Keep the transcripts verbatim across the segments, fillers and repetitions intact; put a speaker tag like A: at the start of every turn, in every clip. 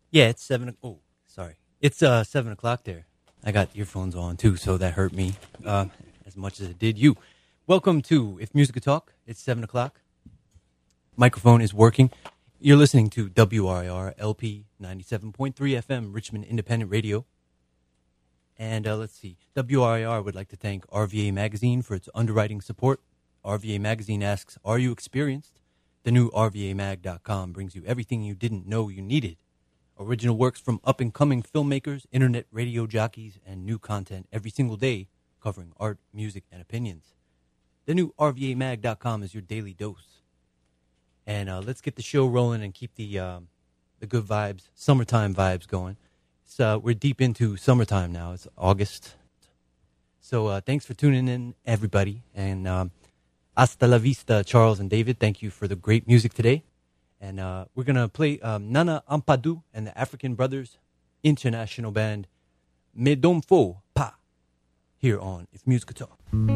A: Yeah, it's seven. Oh, sorry. It's uh seven o'clock there. I got earphones on too, so that hurt me uh, as much as it did you. Welcome to If Music Could Talk. It's seven o'clock. Microphone is working. You're listening to W R I R L P ninety-seven point three F M, Richmond Independent Radio. And uh, let's see. W R I R would like to thank R V A Magazine for its underwriting support. R V A Magazine asks, are you experienced? The new R V A mag dot com brings you everything you didn't know you needed. Original works from up-and-coming filmmakers, internet radio jockeys, and new content every single day covering art, music, and opinions. The new R V A mag dot com is your daily dose. And uh, let's get the show rolling and keep the um, the good vibes, summertime vibes going. So we're deep into summertime now. It's August. So uh, thanks for tuning in, everybody. And um, hasta la vista, Charles and David. Thank you for the great music today. And uh, we're going to play um, Nana Ampadu and the African Brothers International Band, Me Don Fo Pa, here on If Music Could Talk.
B: Me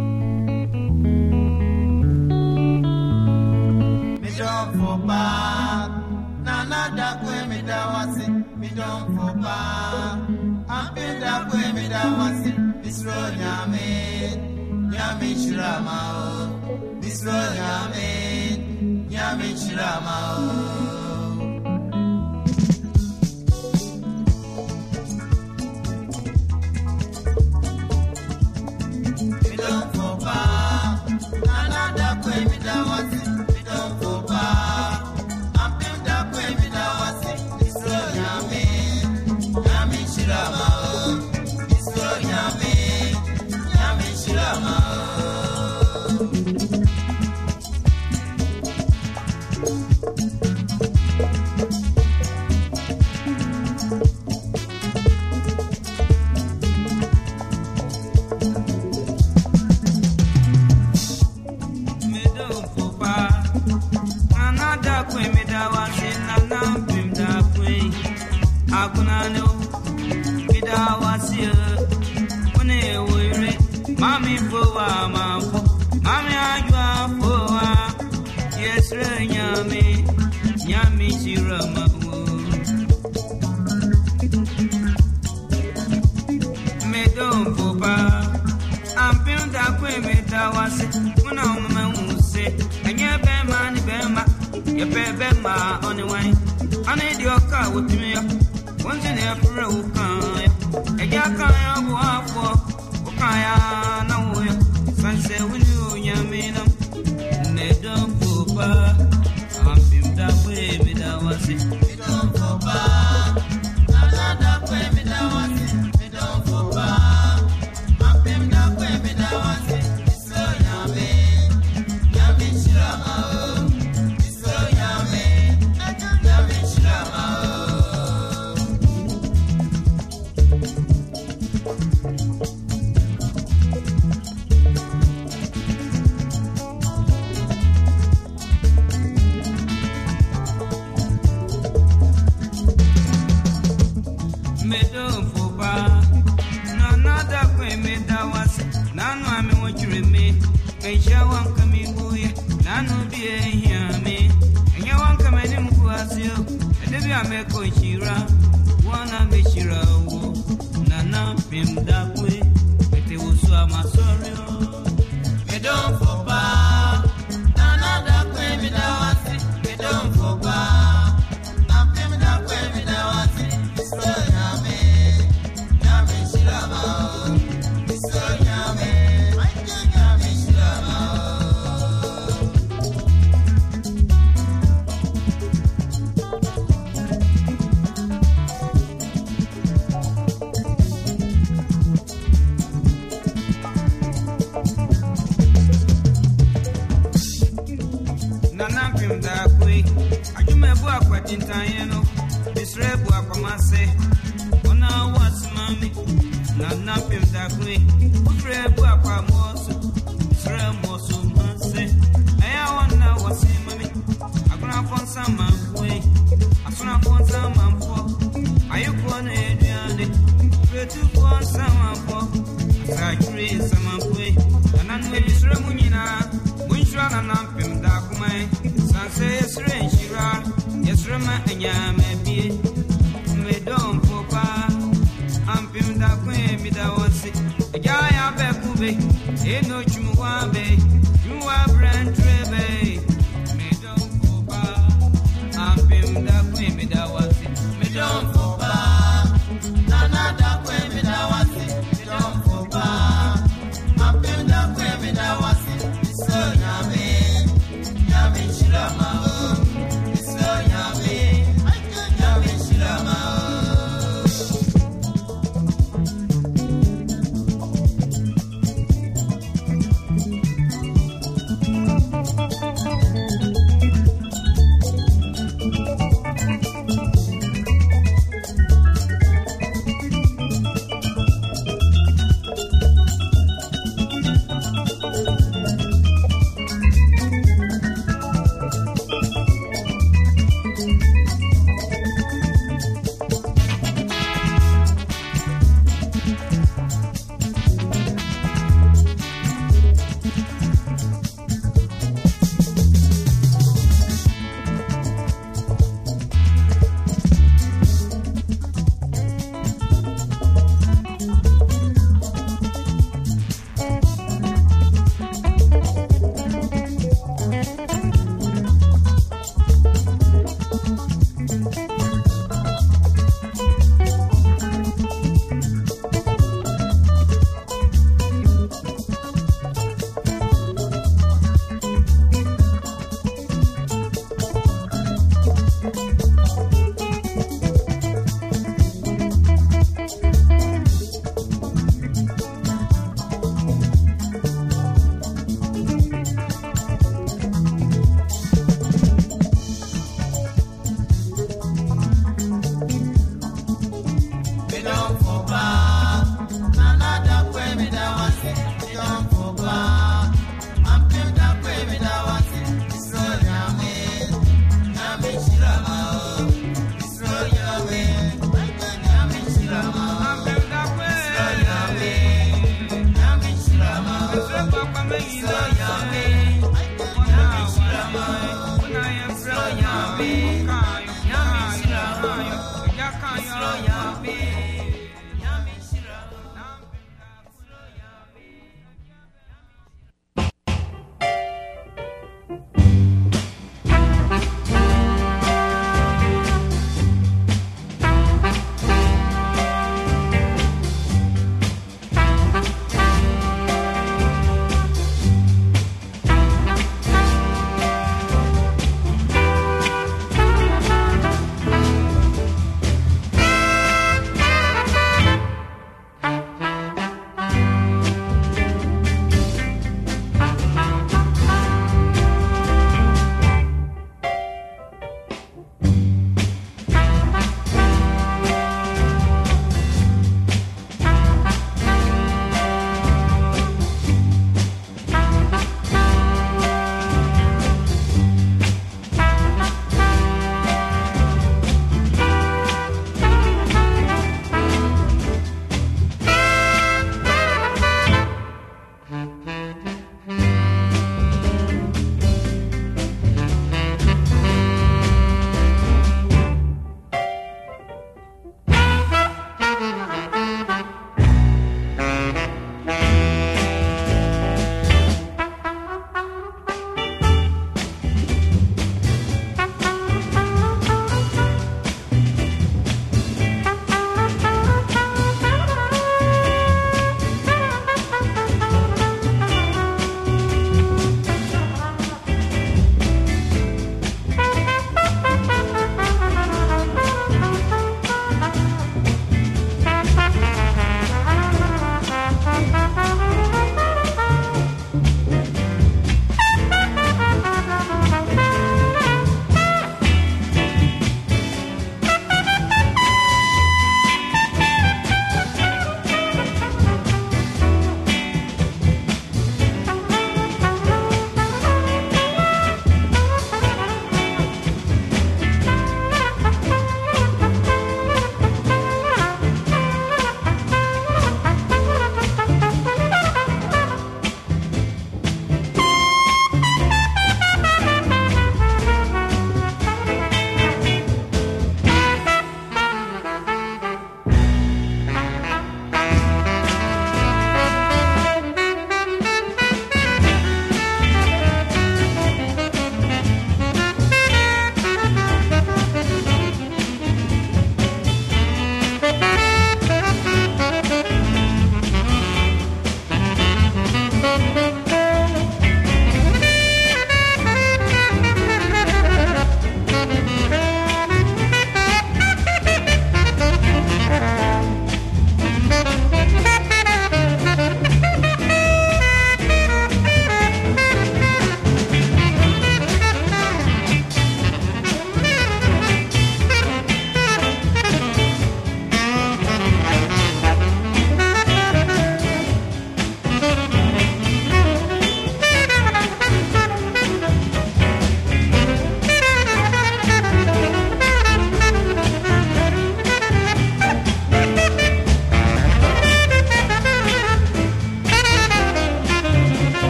B: Don Fo Pa, Nana da kwe me da wasi, me Don Fo Pa, Ampe da kwe me da wasi, Bisro nyame, nyame shirama o, Bisro nyame, nyame shirama o. Me Don Fo Pa, Nana da kwe me da wasi, me Don Fo Pa.
C: Mami fowa mamfo, mami ajwa fowa, yesre nyami, nyami shirama o. Me don fopa, ampim da kwe me da wase, una umma unse, enye bema ni bema, ye bema oni wine, ane di oka wotimi yo, wonse ne afro ukan yo, eja kan yo bo afo. Kaya na uya sanse wulu nyamina ne don fopa ampim da kwe me da wasi me don fopa ala da kwe me da wasi me don fopa ampim da kwe me da wasi so nyame nyame shirama so nyame nyame shirama. Shawam kami buye nanu biye yame enya wan kamani mkwasio edebi ameko shira wana meshira wo nana pimda kwe ete usu amasorio me don fopa nana da kwe me da wasi me don fopa na pimda kwe me da wasi so yame yame shira ma so yame Tintayeno, Bisrebu Akamase, Ona was Mammy, Nana Pim Dakwe, Ubrebu Akamosu, Sremosu Manse, Ayawana was Mammy, Agrafon Saman Way, Asuna Fon Saman for, Ayukon Adriane, Pretu Fon Saman for, Sakri Saman Way, and then with Sremunina, Winshana Nampim Dakumai, Sanse Sren Shira. Yes, Rama and Yame be me don't popa. I'm pim da queen, me da was it. A guy up at Kube, ain't no chumuabe. You are brand trebe. Me don't popa. I'm pim da queen, me da was it. Me don't popa. Nana da queen, me da was it. Me don't popa. I'm pim da queen, me da was it. So yummy, yummy shirama. So yummy, yummy shirama.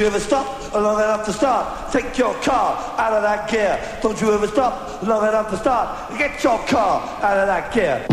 D: you ever stop long enough to start? Take your car out of that gear. Don't you ever stop long enough to start? Get your car out of that gear.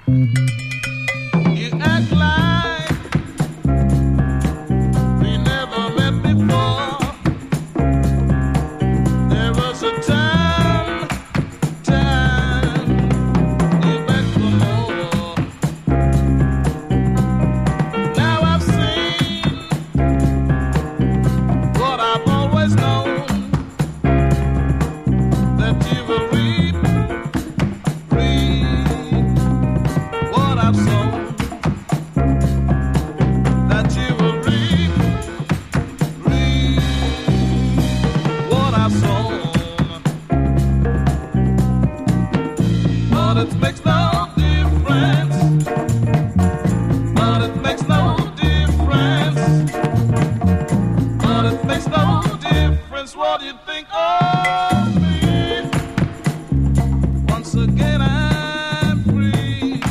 E: You act like we never met before. There was a time, time you begged for more. Now I've seen what I've always known, that you will reap, reap what I've sown, that you will reap, reap what I've sown. But it makes no difference, but it makes no difference, but it makes no difference what you think of me. Once again I'm free,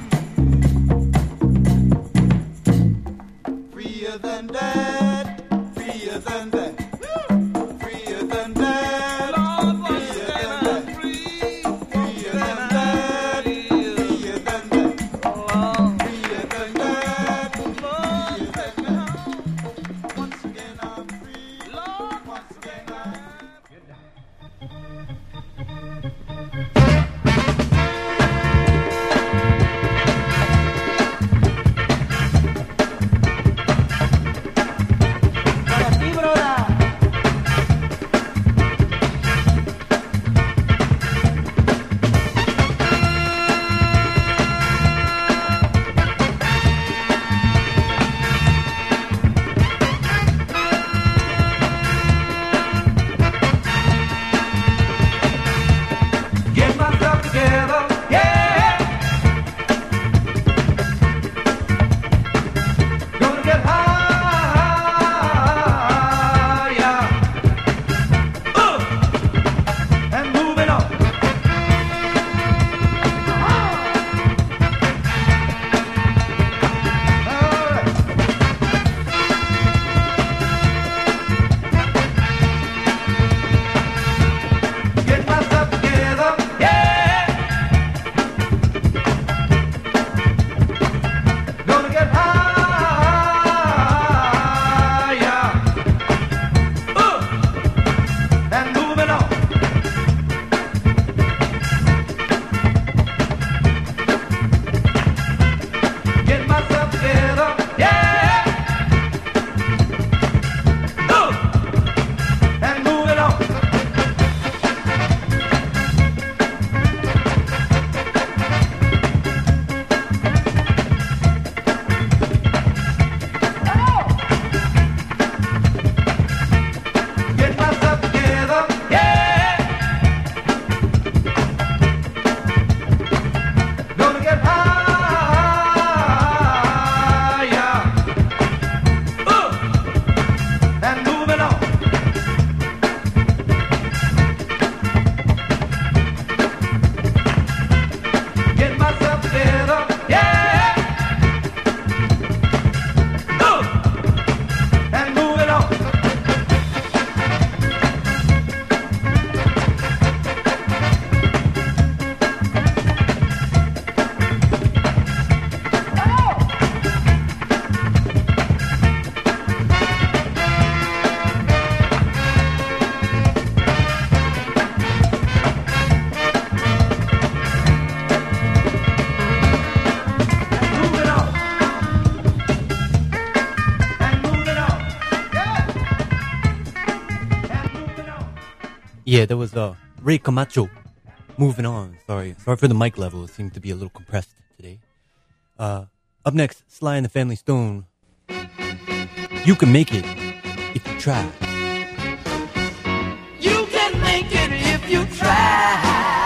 B: Freer than that, freer than that, freer than that,
E: Lord, once
B: freer
E: again
B: than
E: I'm
B: that,
E: free,
B: freer than that, freer than that, freer than that,
E: Lord, take me home.
B: once again I'm free,
E: Lord,
B: once again I'm get myself together, yeah. Gonna get high, yeah. Uh, and moving on. All right. Get myself together, yeah. Gonna get high, yeah. Uh, and moving on. Get myself together, yeah. Uh, and moving on. Get myself together, yeah. Gonna get high, yeah. Uh, and moving on. Get myself together, yeah. Uh, and moving on. Moving on. And moving on. Yeah. And moving on.
A: Yeah, that was uh, Ray Camacho. Moving on. Sorry. Sorry for the mic level. It seemed to be a little compressed today. Uh, up next, Sly and the Family Stone. You can make it if you try.
C: You can make it if you try.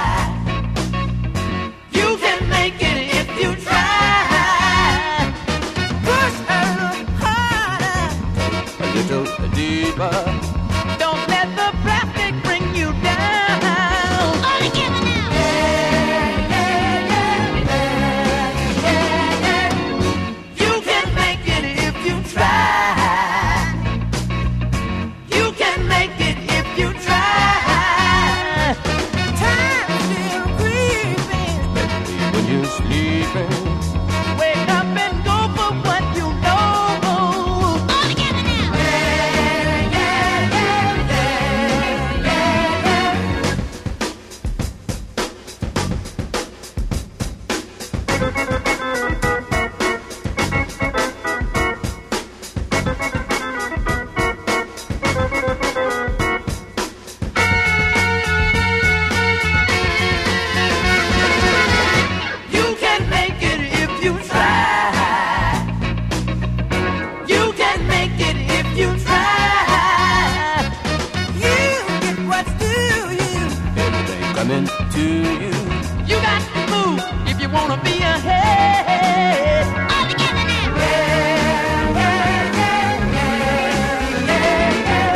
C: You can make it if you try. Push a little harder, a little deeper. Don't let the plastic bring you down. All together now. Yeah, yeah, yeah, yeah, yeah. You can make it if you try. You can make it if you try. Time still creeping. When you sleep.
F: sleeping. Wake up and go for what you know. All together now. Yeah, yeah, yeah, yeah, yeah, yeah. You can make it if you try. You can make it if you try. You get what's due you. Everything coming to you. You got to move if you wanna be ahead. All together now. Yeah, yeah, yeah, yeah, yeah, yeah.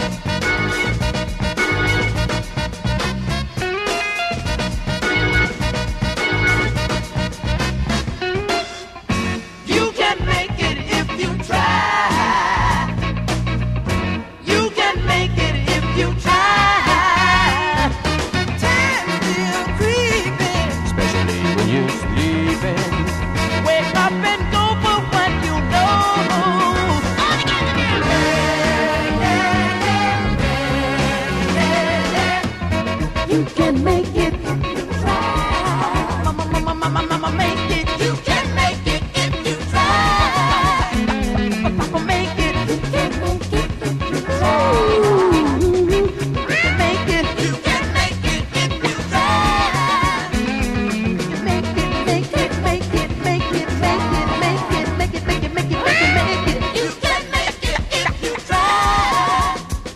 F: You can make it if you try. You can make it if you try. Time still creeping, especially when you're sleeping. Wake up and go for what you know. All together now. Yeah, yeah, yeah, yeah, yeah. You can make it if you try. Mama, mama, mama, mama, make it. You can make it if you try. Papa, make it. You can make it if you try. Make it. You can make it if you try. Make it, make it, make it, make it, make it, make it, make it, make it, make it, make it, make it. You can make it if you try.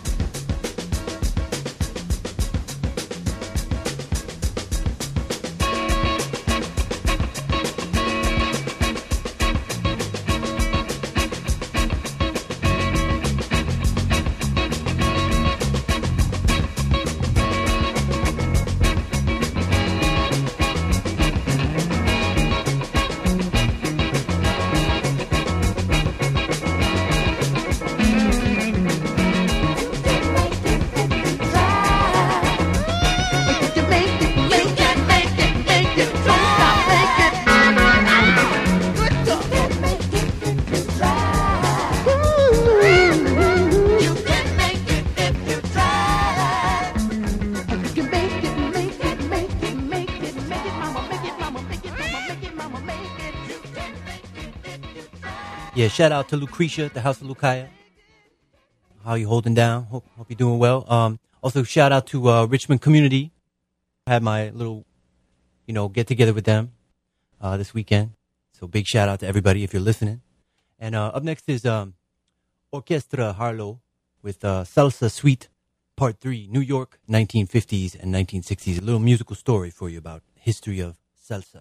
A: Yeah, shout out to Lucretia, the House of Lucaya. How you holding down? Hope, hope you're doing well. Um, also, shout out to uh, Richmond Community. I had my little, you know, get together with them uh, this weekend. So big shout out to everybody if you're listening. And uh, up next is um, Orchestra Harlow with uh, Salsa Suite Part three, New York, nineteen fifties and nineteen sixties. A little musical story for you about history of salsa.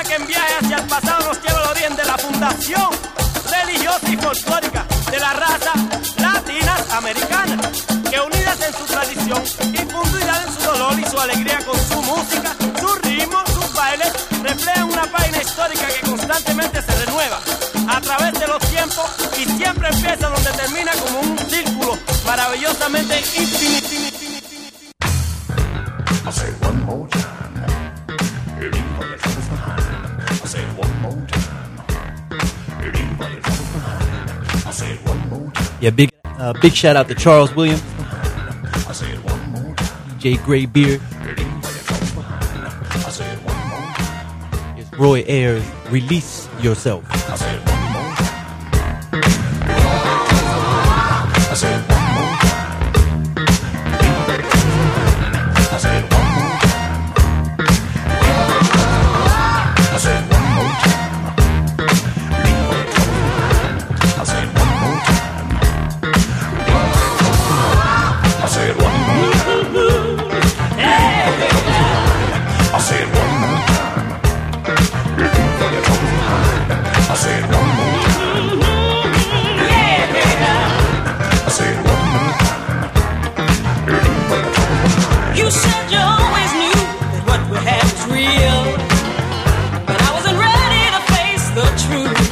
G: Permita que en viaje hacia el pasado nos lleve al origen de la fundación religiosa y folclórica de las razas latinas americanas, que unidas en su tradición y fundidas en su dolor y su alegría con su música, su ritmo, sus bailes, reflejan una página histórica que constantemente se renueva a través de los tiempos y siempre empieza donde termina como un círculo maravillosamente infinito.
H: I say one more time, leave all your troubles behind. I say one more time, leave all your troubles behind. I say one more time.
A: Yeah, big uh, big shout out to Charles Williams,
H: I say it one more time.
A: D J Greybeard,
H: Leave all your troubles behind. I say it one more time.
A: it's Roy Ayers, Release Yourself.
H: I say it one more time. I say it one more time. I say it one more time. I say it one more time. Leave all your troubles behind. I say it one more time. I say it one more time. I say it one more time. Leave all your troubles behind. I say it one more time. I say it one more time. Leave all your troubles behind.
F: You said you always knew that what we had was real, but I wasn't ready to face the truth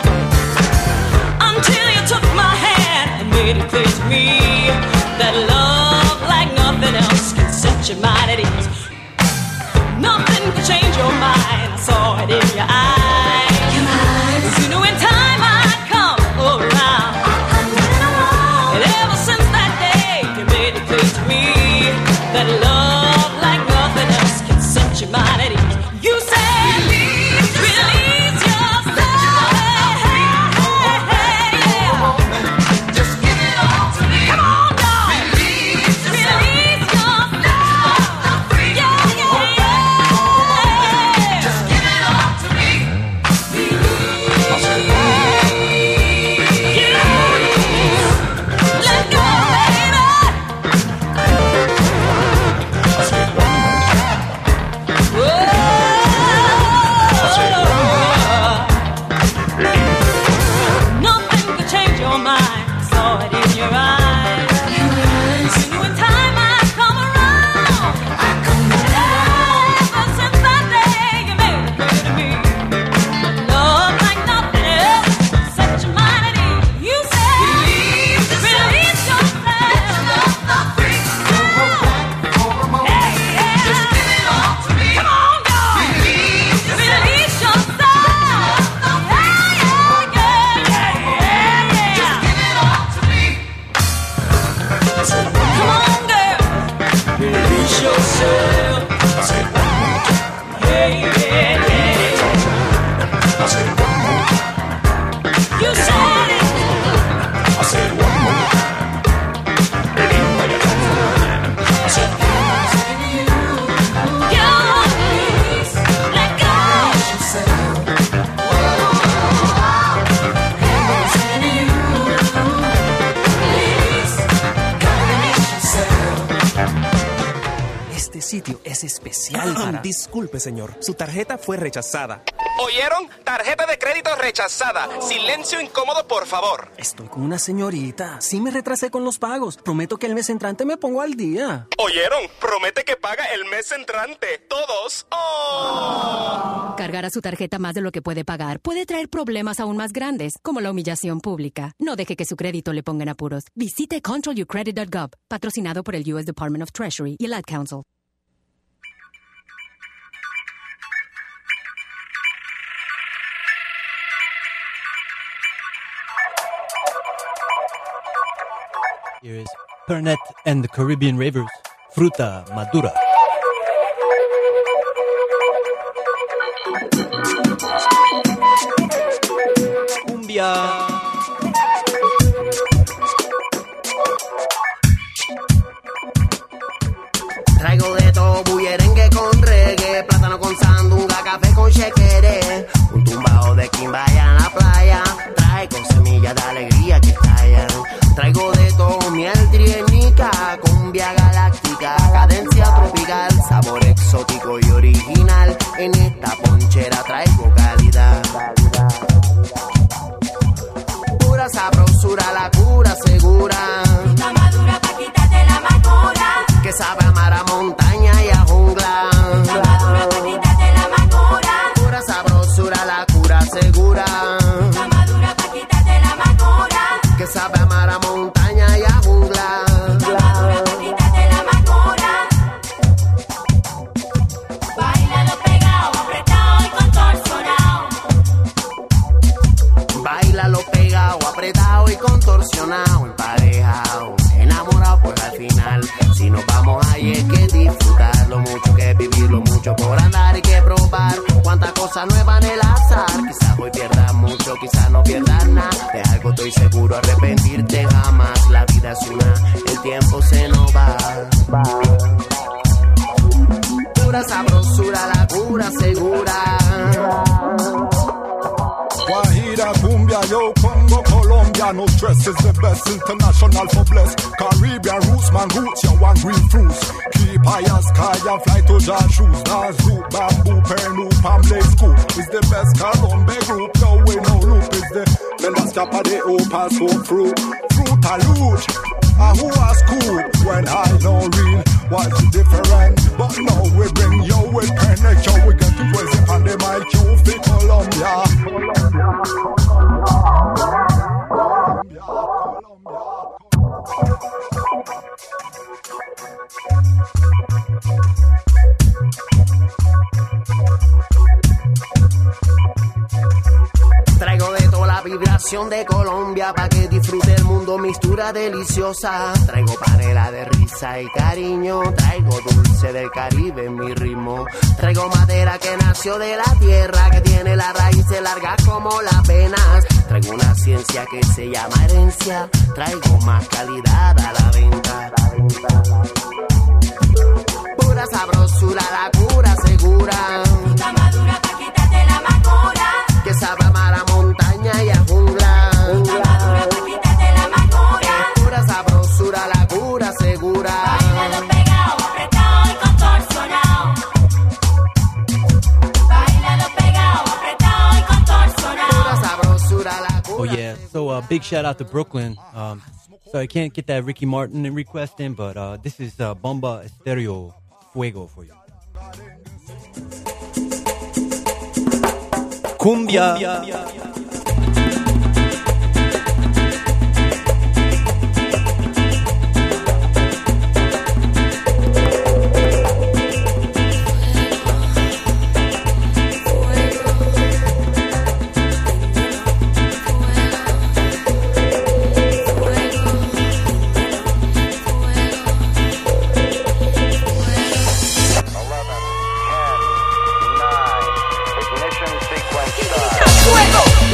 F: until you took my hand and made it clear to me that love, like nothing else, can set your mind at ease. Nothing can change your mind. I saw it in your eyes. You knew in time I'd come around, and ever since that day you made it clear to me that love, like nothing else, can set your mind at ease. You said, release, release yourself. Hey, yeah.
B: Just give it all to me.
F: Come on, dog.
B: Release yourself.
F: Release yourself.
B: Free.
F: Yeah, yeah, yeah.
B: Just give it all to me.
H: I say it one more time.
F: Yeah. Let go, baby.
H: I say it one more time.
F: Whoa.
H: I say it one more time.
F: Nothing could change your mind. I saw it in your eyes. You knew in time I'd come around. Ever since that day, you made it clear to me that love, like nothing else, set your mind at ease. You said, release yourself.
B: Free.
F: Hey, yeah.
B: Just give it all to me.
F: Come on, dog.
B: Release yourself.
F: Release yourself. Hey, yeah, yeah, yeah, yeah,
B: Just
F: yeah.
B: give it all to me.
H: I say it one
F: Come
H: more
F: on, girl. Release yourself.
H: I say it one more time.
F: Hey, yeah, yeah.
H: I say it one more time.
F: You said it.
H: I say it one more time. Leave all your troubles behind. I say it one more time.
F: Your release. Let go.
I: Este sitio es especial para...
J: Disculpe, señor. Su tarjeta fue rechazada.
I: ¿Oyeron? Tarjeta de crédito rechazada. Silencio incómodo, por favor.
J: Estoy con una señorita. Sí me retrasé con los pagos. Prometo que el mes entrante me pongo al día.
I: ¿Oyeron? Promete que paga el mes entrante. Todos. ¡Oh!
K: Cargar a su tarjeta más de lo que puede pagar puede traer problemas aún más grandes, como la humillación pública. No deje que su crédito le ponga en apuros. Visite control your credit dot gov, patrocinado por el U S Department of Treasury y el Ad Council.
A: Here is Pernet and the Caribbean Ravers, Fruta Madura. Cumbia.
L: Traigo de todo, bullerengue con reggae, plátano con sandunga, café con chequere, un tumbao de quimbaya en la playa, traigo semillas de alegría que estallan. Traigo de todo, miel trienica, cumbia galáctica, cadencia tropical. tropical, sabor exótico y original. En esta ponchera traigo calidad. Pura sabrosura, la cura segura.
F: Fruta madura pa' quitarte la amargura.
L: Que sabe amar a montaña y a jungla.
F: Fruta madura pa' quitarte la amargura.
L: Pura sabrosura, la cura segura.
F: Fruta madura pa' quitarte la amargura.
L: Que sabe amar a montaña y a jungla.
F: Fruta madura pa' quitarte la amargura. Bailalo pegado, apretado y contorsionado.
L: Bailalo pegado, apretado y contorsionado, emparejado, enamorado pues al final. Si nos vamos ahí es que disfrutar, lo mucho que vivir, lo mucho por andar y que probar. Cuántas cosas nuevas en el azar, quizás hoy pierdas mucho, quizás no pierdas nada. De algo estoy seguro, arrepentirte jamás. La vida es una, el tiempo se nos va. Pura sabrosura, la cura segura.
E: Guajira, Cumbia, yo, Congo, Colombia. No stress is the best international for bless. Caribbean roots, man roots, you want green fruits. Keep high as sky and fly to John shoes. Nas root, bamboo, pernu, palm blaze scoop. Is the best Colombe group, no way, no loop. Is the men that stop at the opal soap fruit. Fruit a loot, a who a scoop. When I know real, what's different? But now we bring you with panic, yo, we get to crazy on the mic, you fit Colombia.
L: Traigo de toda la vibración de Colombia pa' que disfrute el mundo, mistura deliciosa. Traigo panela de risa y cariño, traigo dulce del Caribe en mi ritmo. Traigo madera que nació de la tierra, que tiene las raíces largas como las venas. Traigo una ciencia que se llama herencia, traigo más calidad a la venta. Pura sabrosura, la cura segura.
F: Fruta madura pa' quitarte la amargura.
L: Que sabe amar a montaña y a jungla.
F: Fruta madura pa' quitarte la amargura.
L: Es pura sabrosura, la cura segura.
F: Bailalo pegado, apretado y contorsionado. Bailalo pegado, apretado y contorsionado.
L: Pura sabrosura, la cura.
A: Oh yeah, so uh, big shout out to Brooklyn. Um, so I can't get that Ricky Martin request in, but uh, this is uh, Bomba Estéreo Fuego for you. Cumbia. Cumbia.
F: Fuego.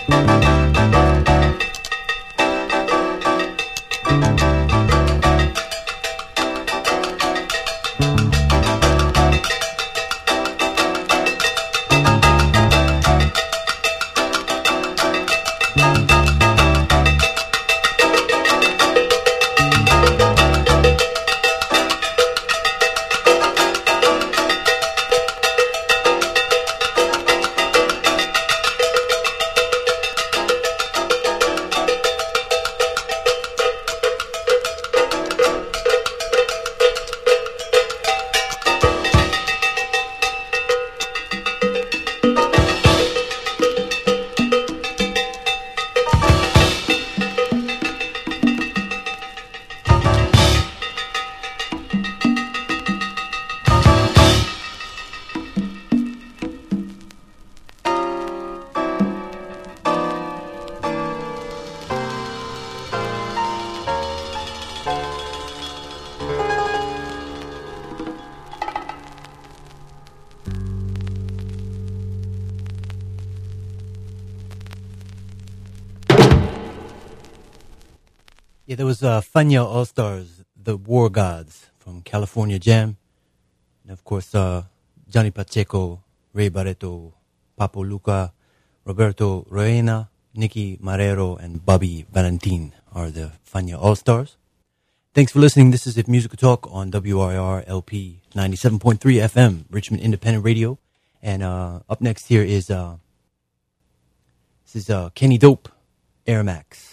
A: Yeah, there was uh, Fania All-Stars, the War Gods from California Jam. And of course, uh, Johnny Pacheco, Ray Barreto, Papo Luca, Roberto Roena, Nicky Marrero, and Bobby Valentin are the Fania All-Stars. Thanks for listening. This is If Music Could Talk on W R R L P ninety-seven point three F M, Richmond Independent Radio. And uh, up next here is uh, this is uh, Kenny Dope, Air Max.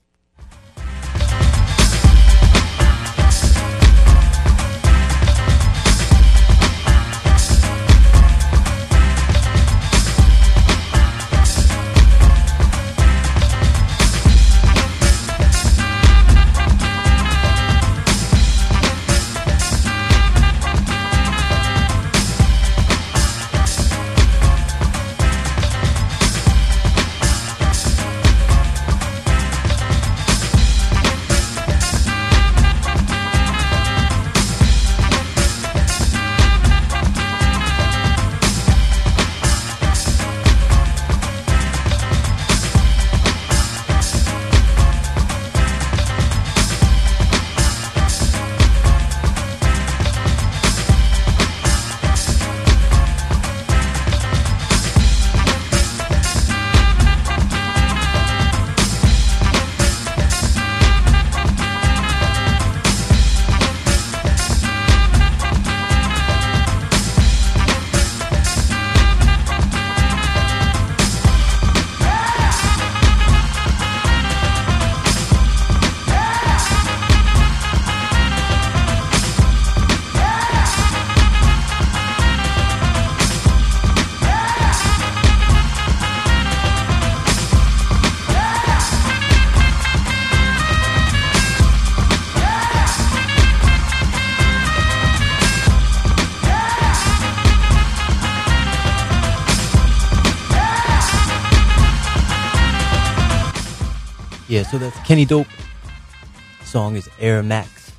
A: Yeah, so that's Kenny Dope. The song is Air Max.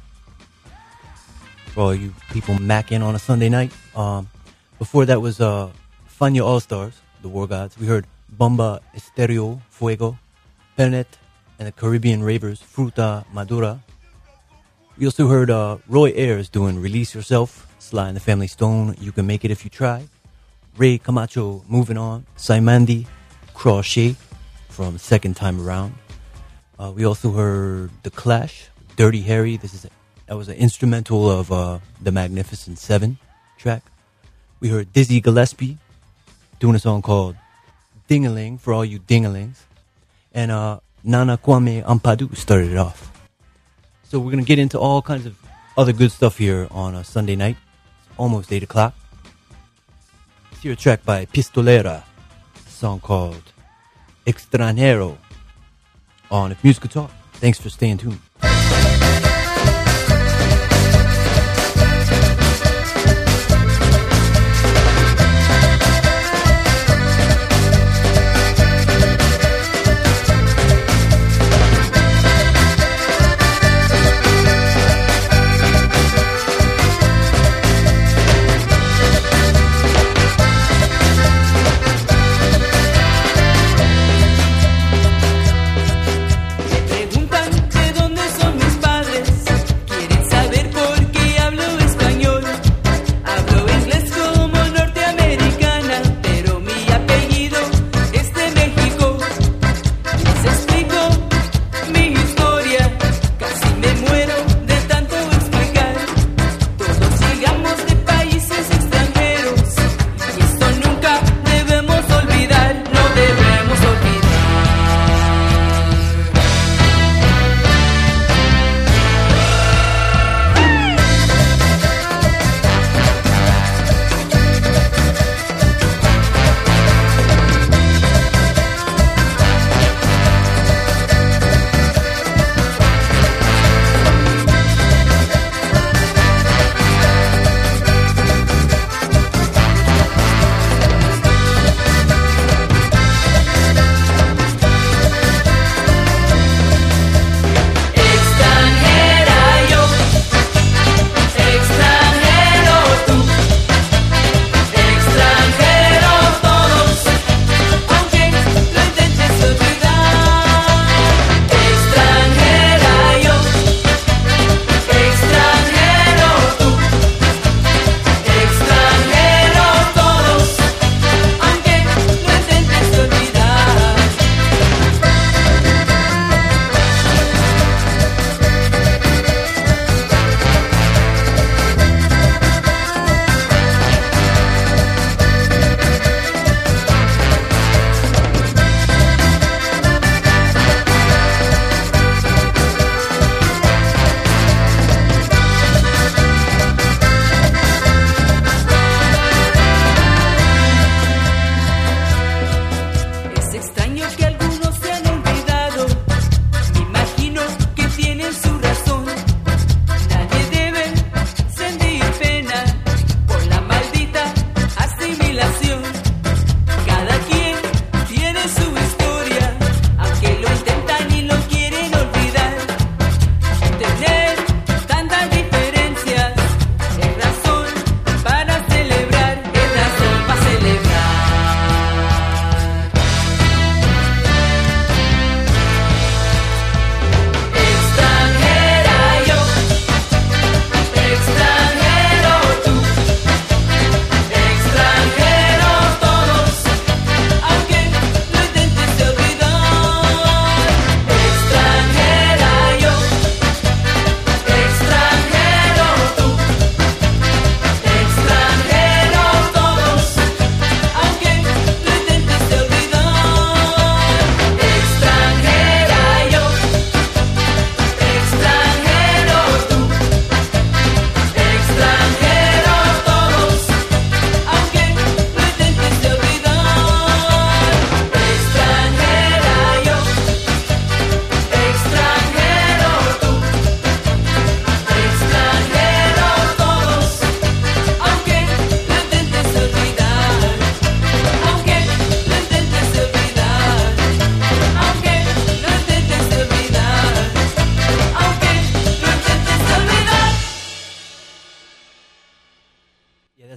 A: For all you people macking on a Sunday night. Um, before that was uh, Fania All-Stars, the War Gods. We heard Bomba Estéreo, Fuego, Pernet, and the Caribbean Ravers, Fruta Madura. We also heard uh, Roy Ayers doing Release Yourself, Sly and the Family Stone, You Can Make It If You Try. Ray Camacho, Moving On, Saimandi, Crochet from Second Time Around. Uh, we also heard The Clash, Dirty Harry. This is a, that was an instrumental of uh, the Magnificent Seven track. We heard Dizzy Gillespie doing a song called Ding-a-ling for all you ding-a-lings. And uh, Nana Kwame Ampadu started it off. So we're going to get into all kinds of other good stuff here on a Sunday night. It's almost eight o'clock. Let's hear a track by Pistolera, a song called Extranjero on If Music Could Talk. Thanks for staying tuned.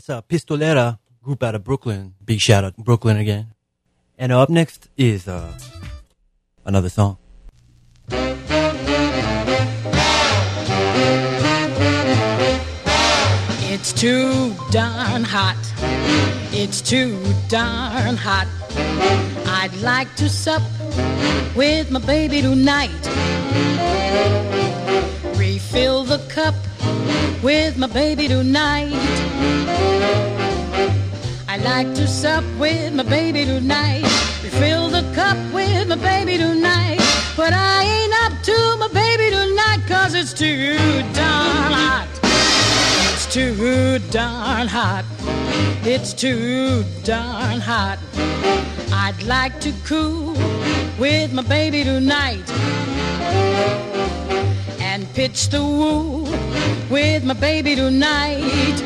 A: That's uh, Pistolera, group out of Brooklyn. Big shout out Brooklyn again. And uh, up next is uh, another song.
M: It's too darn hot. It's too darn hot. I'd like to sup with my baby tonight. Refill the cup with my baby tonight. I like to sup with my baby tonight. Refill the cup with my baby tonight. But I ain't up to my baby tonight, 'cause it's too darn hot. It's too darn hot. It's too darn hot. I'd like to cool with my baby tonight and pitch the woo with my baby tonight.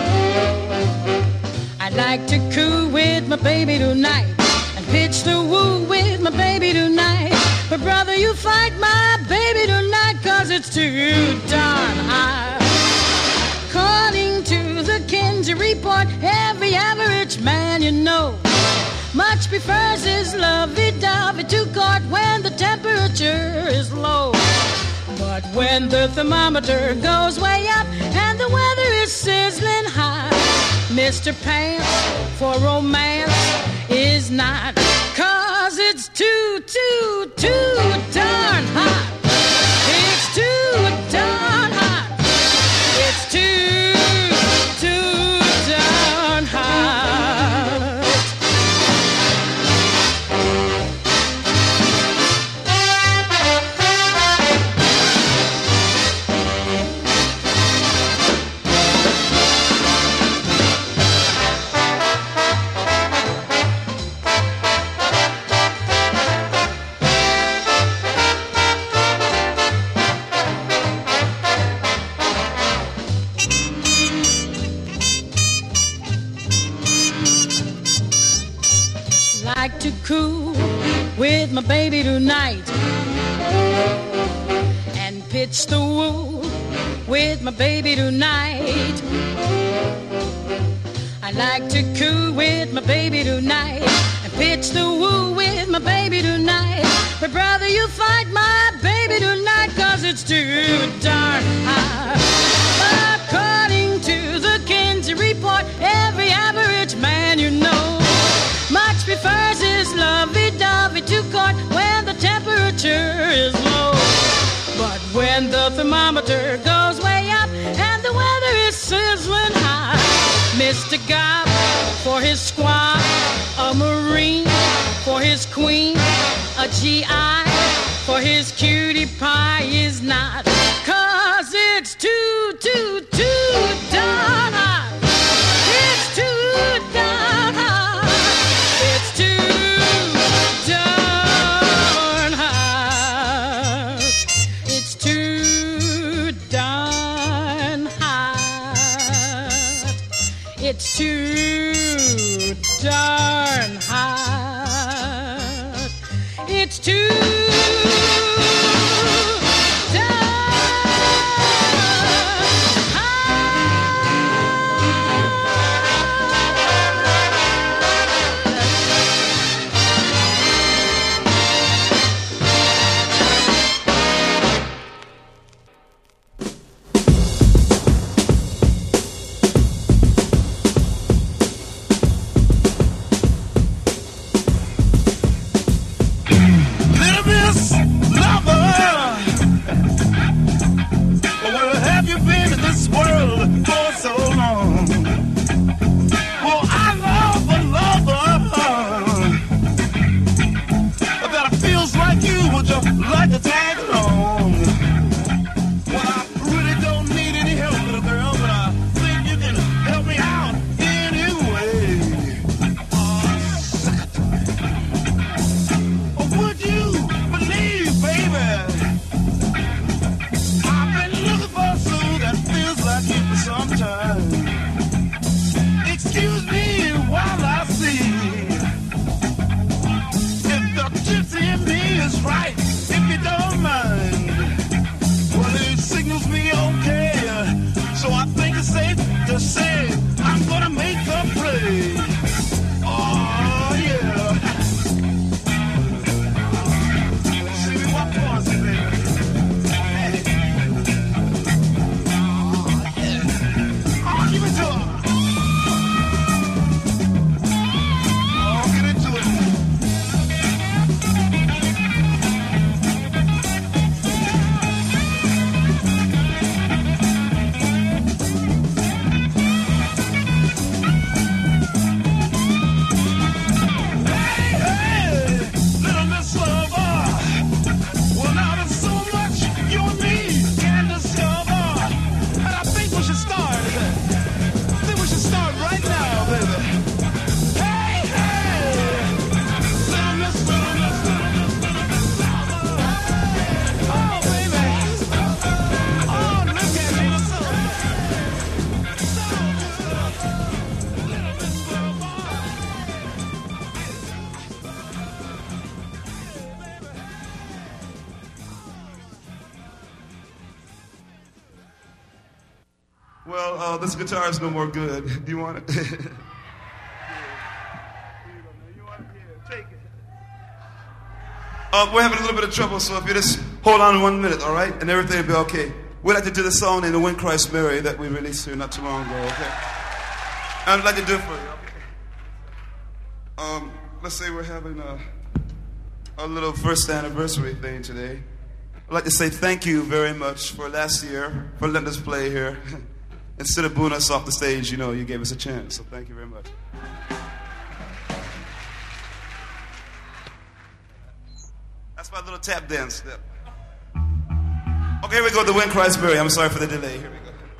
M: I'd like to cool with my baby tonight and pitch the woo with my baby tonight. But brother, you fight my baby tonight, 'cause it's too darn hot. According to the Kinsey report, every average man you know much prefers his lovey-dovey to court when the temperature is low. But when the thermometer goes way up and the weather is sizzling hot, Mister Pants for romance is not, 'cause it's too, too, too darn hot. It's too darn hot. It's too, too darn hot. Like to cool with my baby tonight and pitch the woo with my baby tonight. I like to cool with my baby tonight and pitch the woo with my baby tonight. But brother, you fight my baby tonight, 'cause it's too darn hot. According to the Kinsey report, every average man you know much prefers his lovey-dovey to court when the temperature is low. But when the thermometer goes way up and the weather is sizzling hot, Mister Gob for his squad, a Marine for his queen, a G I for his cutie pie is not, 'cause it's too, too, too darn hot. It's too darn hot. It's too darn hot. It's too darn hot. It's too darn hot. It's too
N: So I think it's safe to say I'm gonna make Well, uh, this guitar is no more good. Do you want it? uh, we're having a little bit of trouble, so if you just hold on one minute, all right? And everything will be okay. We'd like to do the song in the When Christ Mary that we released here not too long ago, okay? I'd like to do it for you, okay? Um, let's say we're having a, a little first anniversary thing today. I'd like to say thank you very much for last year, for letting us play here. Instead of booing us off the stage, you know, you gave us a chance, so thank you very much. That's my little tap dance step. Okay, here we go, the When Christ Mary. I'm sorry for the delay. Here we go.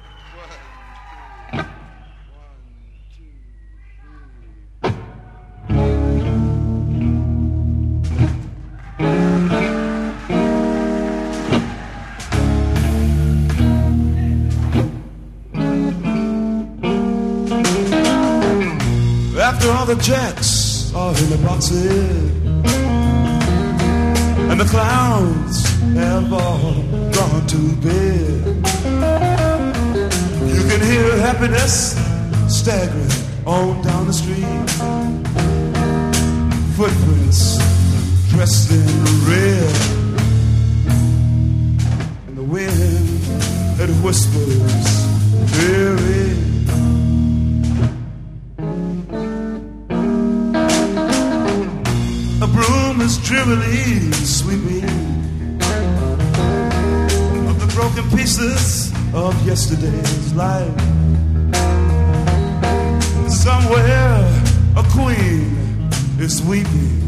O: After all the jacks are in the boxes and the clowns have all gone to bed, you can hear happiness staggering on down the street. Footprints dressed in red, and the wind that whispers very. A broom is drearily sweeping of the broken pieces of yesterday's life. Somewhere a queen is weeping.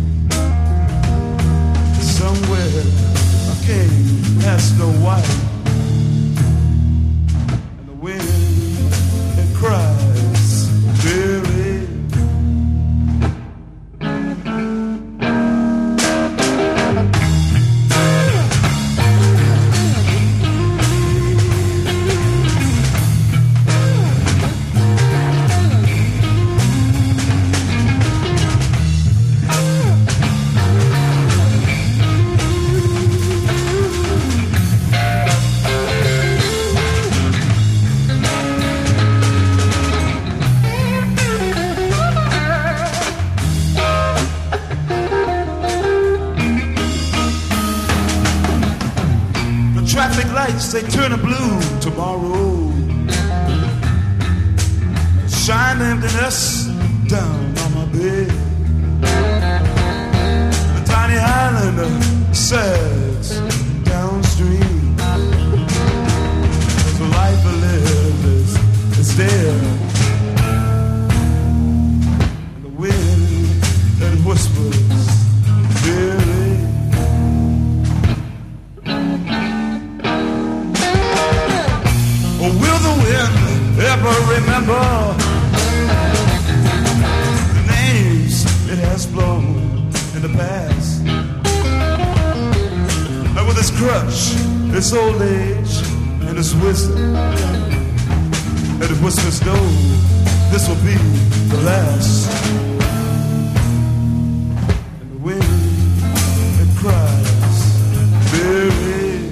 O: Somewhere a king has no wife. And the wind it cries very. They turn a blue tomorrow. Shine emptiness down on my bed. The tiny islander sags downstream. The life I live is, is dead. And the wind that whispers very. Will the wind ever remember the names it has blown in the past? And with its crutch, its old age, and its wisdom, and it whispers, no, this will be the last. And the wind, it cries, very.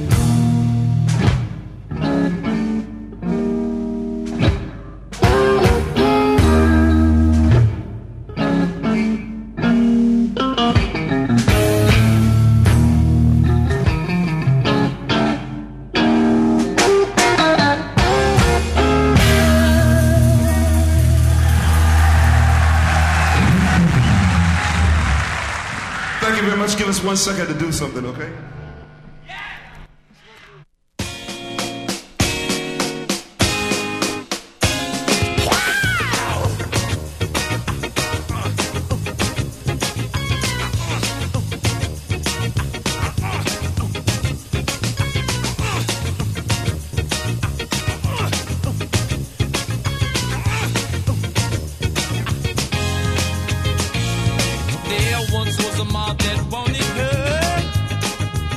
O: Give us one second to do something, okay?
P: There once was a mob that wanted her.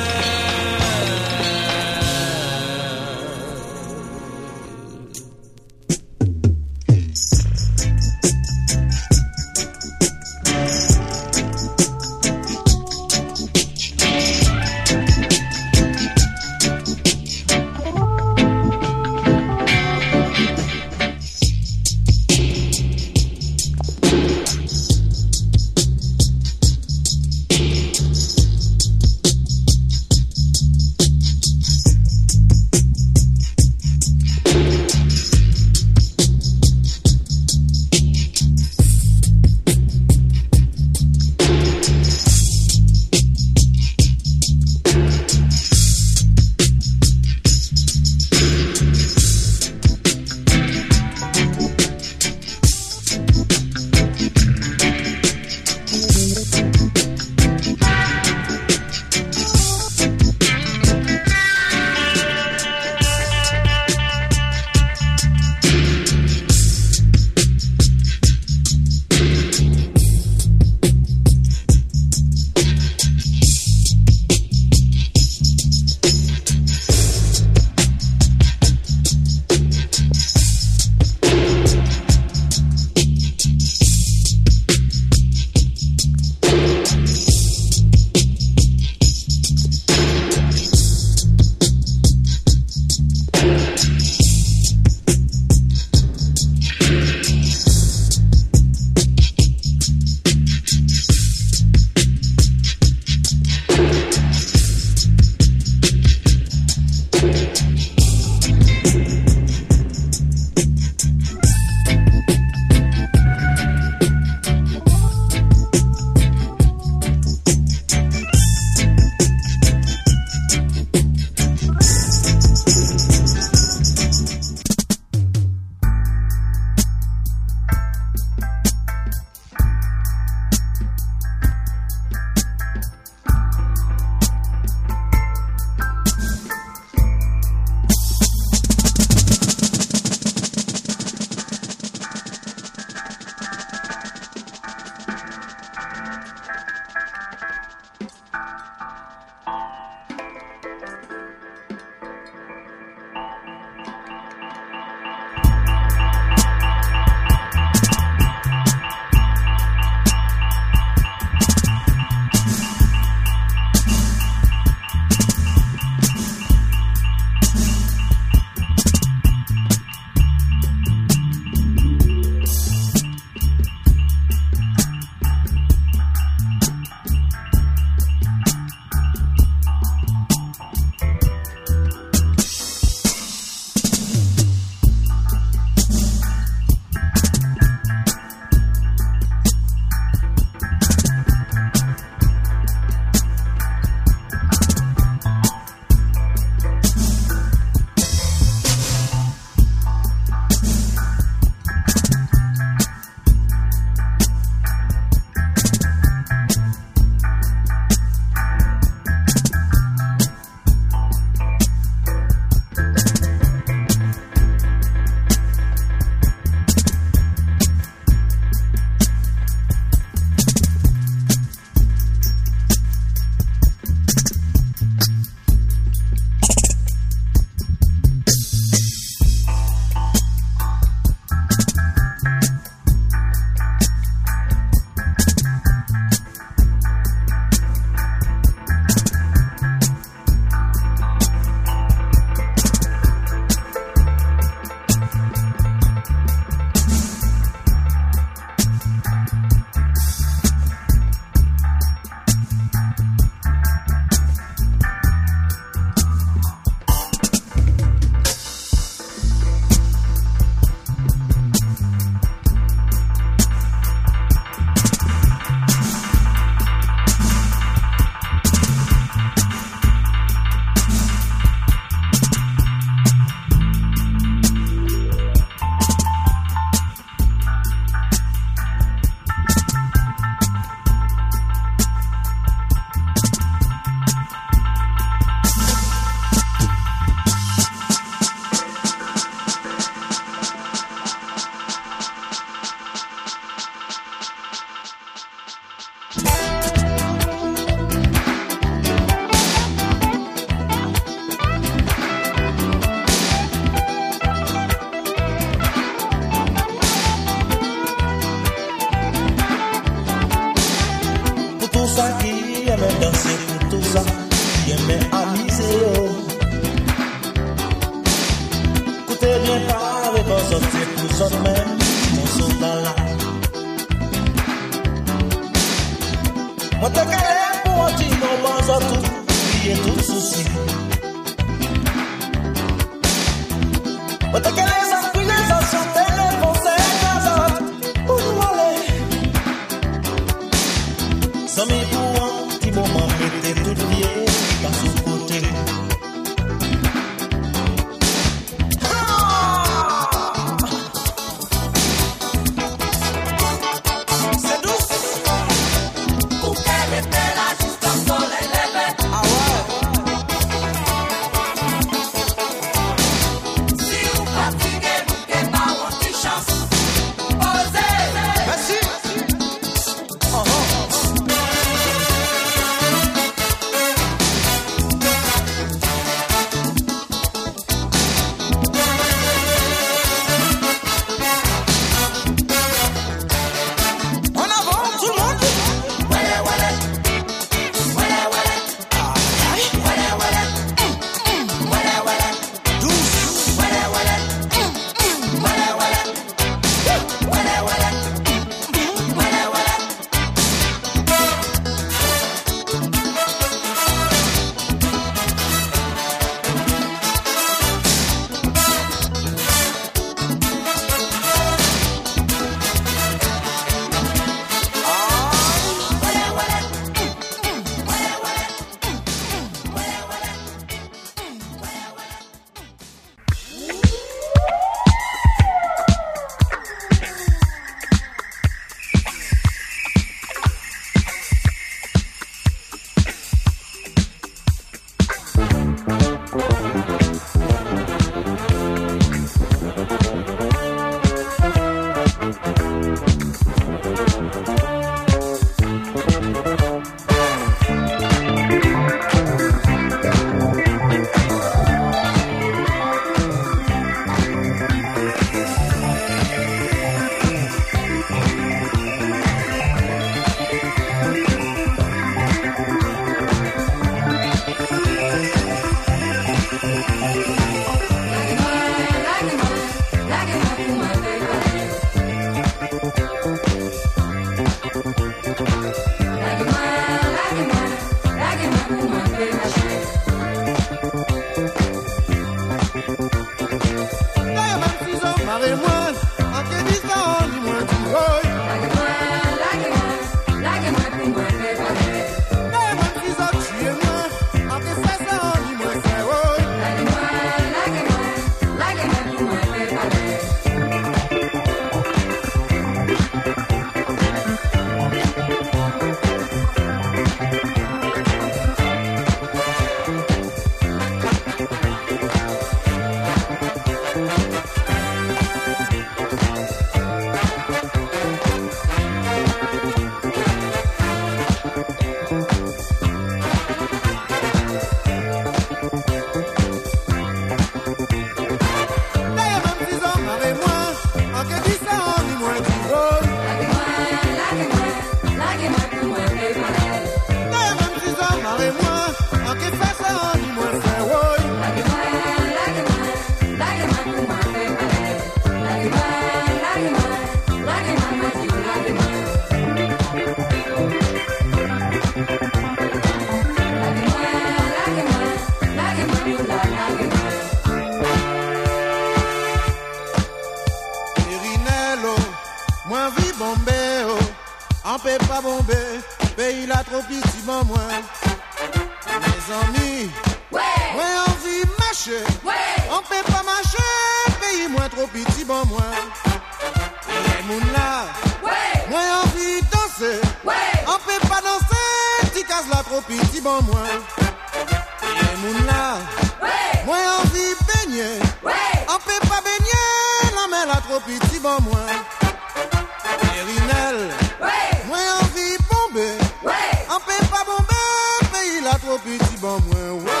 B: pas bombé, pays la trop petit, bon moi. Mes amis, ouais. Moi envie marcher, ouais. On peut pas marcher, pays moins trop petit, bon moi. Et moun là, ouais. Moi envie danser, ouais. On peut pas danser, ti casse la trop petit, bon moi. Et moun là, ouais. Moi envie baigner, ouais. On peut pas baigner, la mer la trop petit, bon moi. Rinel, ouais. Moi envie bomber, ouais. On peut pas bomber, pays la trop petit, bon moi, ouais.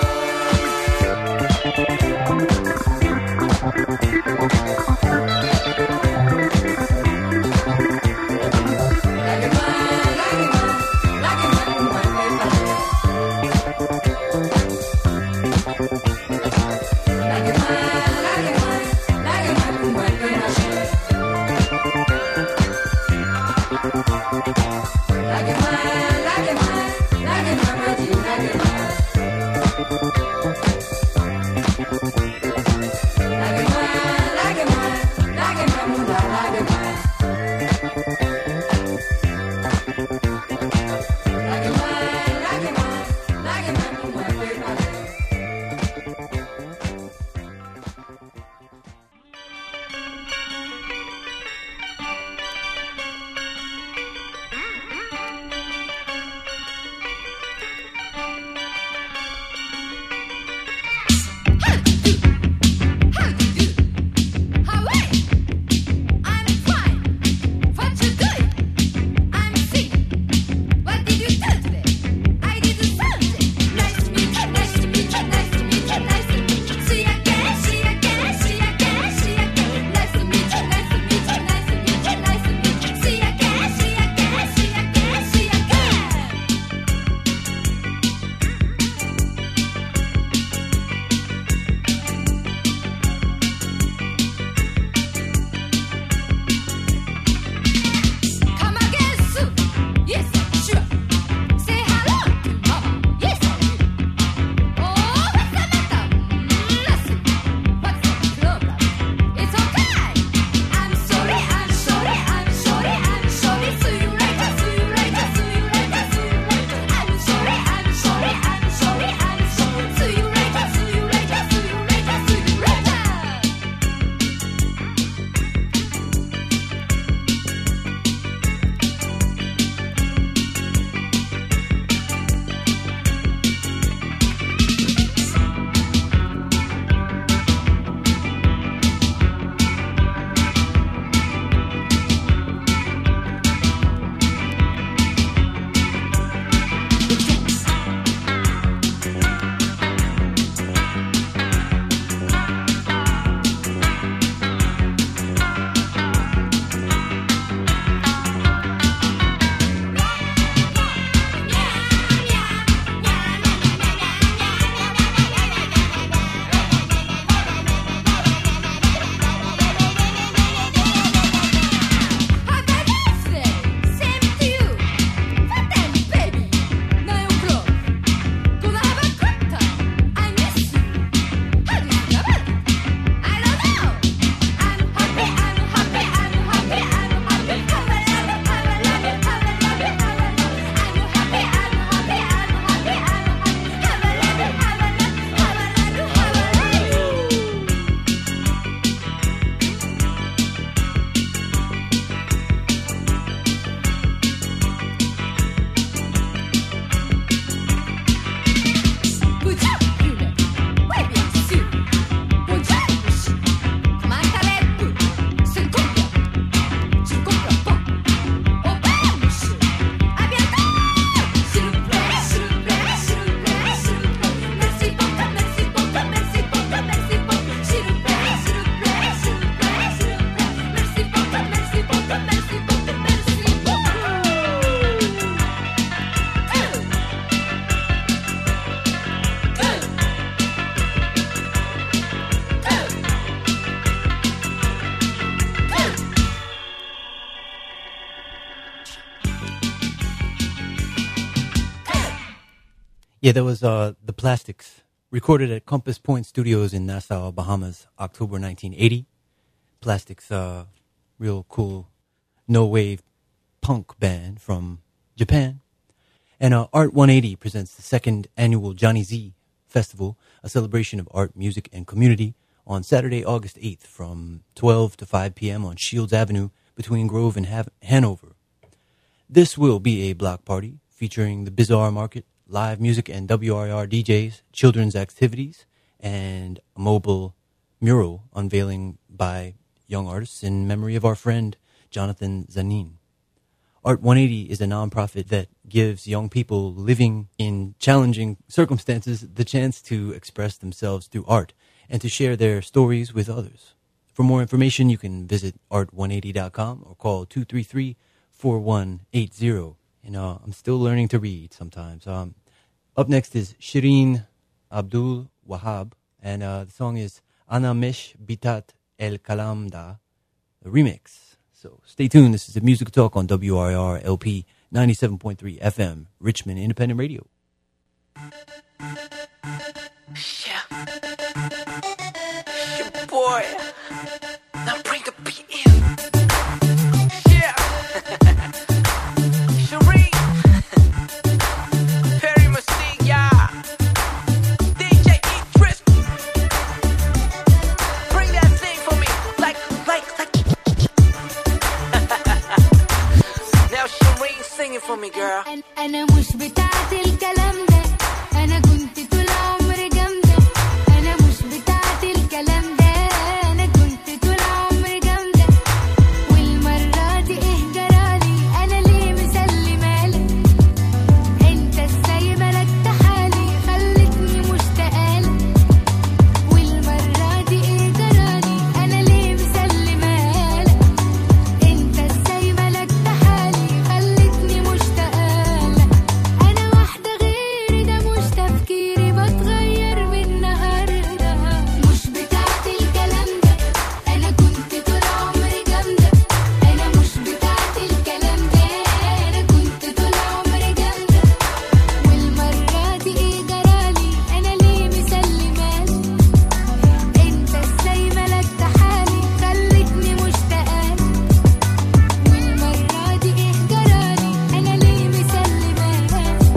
A: Yeah, that was uh, The Plastics, recorded at Compass Point Studios in Nassau, Bahamas, October nineteen eighty. Plastics, uh, real cool, no-wave punk band from Japan. And uh, Art one eighty presents the second annual Johnny Z Festival, a celebration of art, music, and community, on Saturday, August eighth from twelve to five p.m. on Shields Avenue between Grove and Hav- Hanover. This will be a block party featuring the Bizarre Market, live music and W R R D Js, children's activities, and a mobile mural unveiling by young artists in memory of our friend Jonathan Zanin. Art one eighty is a nonprofit that gives young people living in challenging circumstances the chance to express themselves through art and to share their stories with others. For more information, you can visit art one eighty dot com or call two three three, four one eight zero. And uh, I'm still learning to read sometimes. Um, up next is Shireen Abdul Wahab, and uh, the song is Ana Mish Bitat El Kalamda, the remix. So stay tuned. This is the Music Talk on W R R L P ninety-seven point three F M, Richmond Independent Radio.
P: Yeah. Your boy. Now bring the beat in. Yeah. Sheree. Perry Mystique, yeah. D J Idris. Bring that thing for me. Like, like, like. Now Sheree singing for me, girl.
Q: أنا مش بتاعت الكلام ده، أنا كنت طول عمري جامدة. أنا مش بتاعت الكلام ده، أنا كنت طول عمري جامدة. والمرة دي إيه جرالي؟ أنا ليه مسلمالك؟ أنت إزاي ملكت حالي؟ خلتني مشتاقالك. والمرة دي إيه جرالي؟ أنا ليه مسلمالك؟ أنت إزاي ملكت حالي؟ خلتني مشتاقالك. أنا واحدة غيري، ده مش تفكيري، بتغير من النهاردة. مش بتاعت الكلام ده، أنا كنت طول عمري جامدة. أنا مش بتاعت الكلام ده، أنا كنت طول عمري جامدة. والمرة دي إيه جرالي؟ أنا ليه مسلمالك؟ أنت إزاي ملكت حالي؟ خلتني مشتاقالك. والمرة دي إيه جرالي؟ أنا ليه مسلمالك؟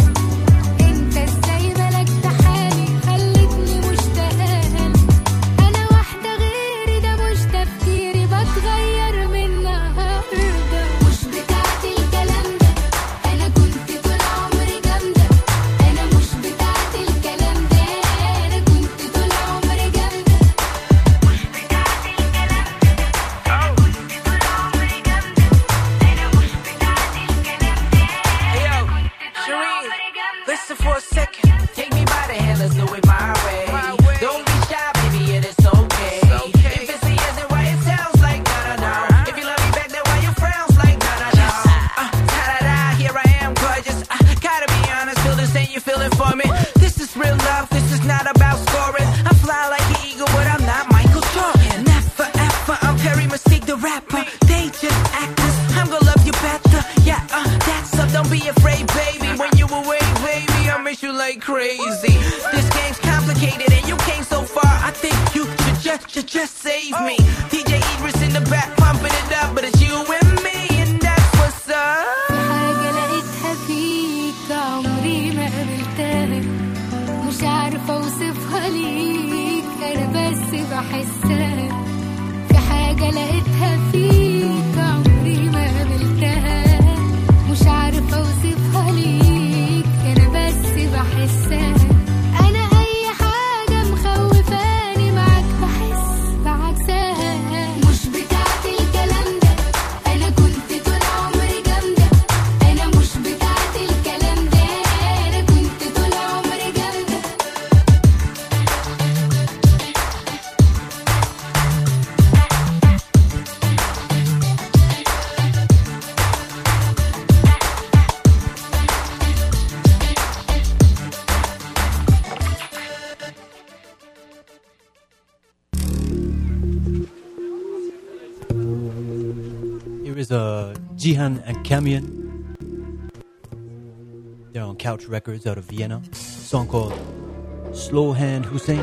Q: أنت إزاي ملكت حالي؟ خلتني مشتاقالك. أنا واحدة غيري، ده مش تفكيري، بتغير من النهاردة. مش بتاعت الكلام ده، أنا كنت طول عمري جامدة. أنا مش بتاعت الكلام ده، أنا كنت طول عمري جامدة. مش بتاعت الكلام ده، أنا كنت طول عمري جامدة. أنا مش بتاعت الكلام ده،
P: Hey yo, Sheree, listen for a second. Take me by the hand, let's do it my way. Don't be shy, baby, it is okay. If it's a yes, then why it sounds like no, no, no. If you love me back, then why you frowns like no, no, no. Uh, ta-da-da, here I am, gorgeous. Uh, gotta be honest, feel the same, you feel it for me. This is real love, this is not about scoring. I fly like an eagle, but I'm not Michael Jordan. Never ever, I'm Perry Mystique, the rapper. They just actors, I'm gonna love you better. Yeah, uh, that's up, don't be afraid, baby. When you away, baby, I miss you like crazy. This game's complicated and you came so far. I think you should just, should just save me. D J Idris in the back pumping it up, but it's you and me, and that's what's up.
Q: في حاجة لقيتها فيك عمري ما قابلتها، مش عارفة أوصفها ليك، أنا بس بحسها. في حاجة لقيتها فيك عمري ما قابلتها، مش عارفة أوصفها ليك، أنا بس بحسها. أنا أي حاجة مخوفاني معاك بحس بعكسها. مش بتاعت الكلام ده، أنا كنت طول عمري جامدة. أنا مش بتاعت الكلام ده، أنا كنت طول عمري جامدة.
A: Here is uh, Jihan and Kamian. They're on Couch Records out of Vienna. A song called Slow Hand Hussein.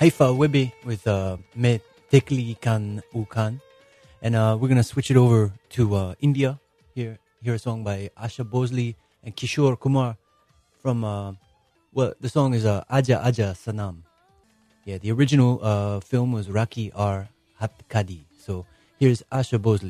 A: Haifa Webe with uh, Me Tekli Kan Ukan. And uh, we're going to switch it over to uh, India. Here, hear a song by Asha Bhosle and Kishore Kumar from, uh, well, the song is uh, Aja Aja Sanam. Yeah, the original uh, film was Raki Aur Hatkadi. So here's Asha Bhosle.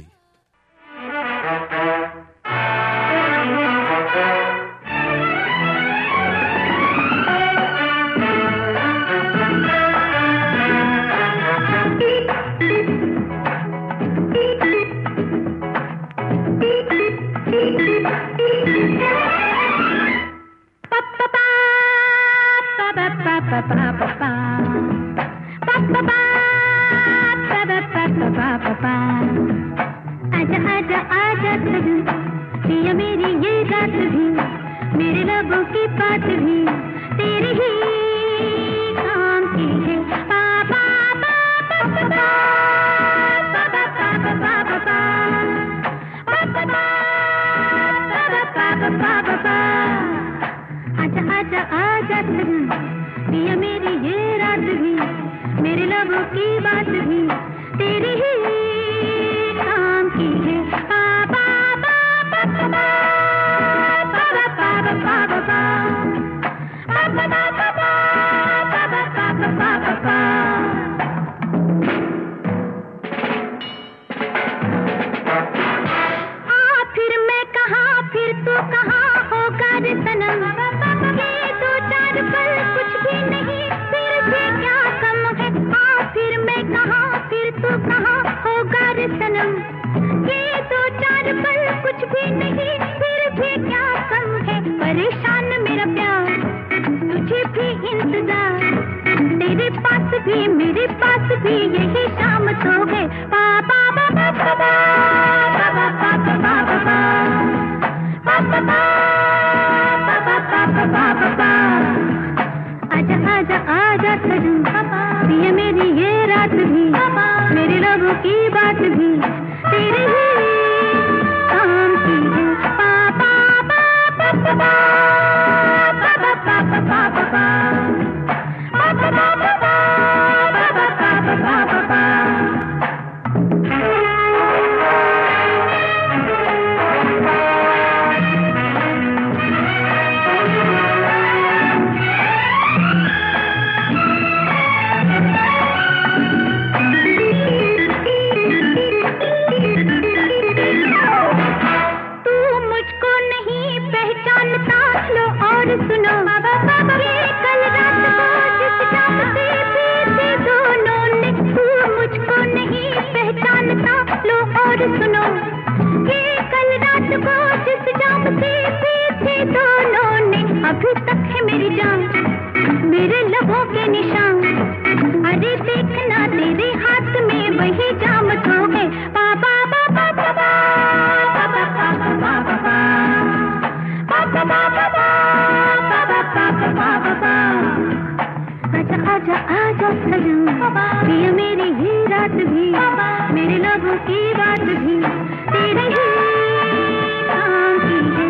Q: आजा आजा आजा सजन पिया मेरी ये रात भी मेरे लबों की बात भी तेरे ही काम की है पापा पापा पापा पापा पापा पापा पापा पापा आजा आजा आजा सजन पिया मेरी ये रात भी मेरे लबों की बात भी तेरे ही काम की है पापा पापा पापा पापा पापा पापा पापा पापा आ फिर मैं कहाँ फिर तू कहाँ होगा रे सनम ये दो चार पल कुछ भी नहीं फिर भी क्या कम है आ फिर मैं कहाँ फिर तू कहाँ होगा रे सनम ये दो चार पल कुछ भी नहीं फिर भी क्या कम है परेशान मेरा प्यार तुझे भी इंतजार तेरे पास भी मेरे पास भी यही शाम तो है पापा पापा पापा पापा पापा पापा पापा पापा पापा आजा आजा आजा सजन पिया मेरी ये रात भी मेरे लबों की बात भी तेरे ही काम की है पापा पापा पापा पापा पापा पापा सुनो ये कल रात को जिस जाम से थे दोनों ने तू मुझको नहीं पहचानता लो और सुनो ये कल रात को जिस जाम से थे दोनों ने अभी तक है मेरी जान मेरे लबों के निशान अरे देखना तेरे हाथ में वही जाम तो है पापा पापा पापा पापा पापा पापा पापा आजा आजा आजा सजन पिया मेरी ही रात भी मेरे लबों की बात भी तेरे ही काम की है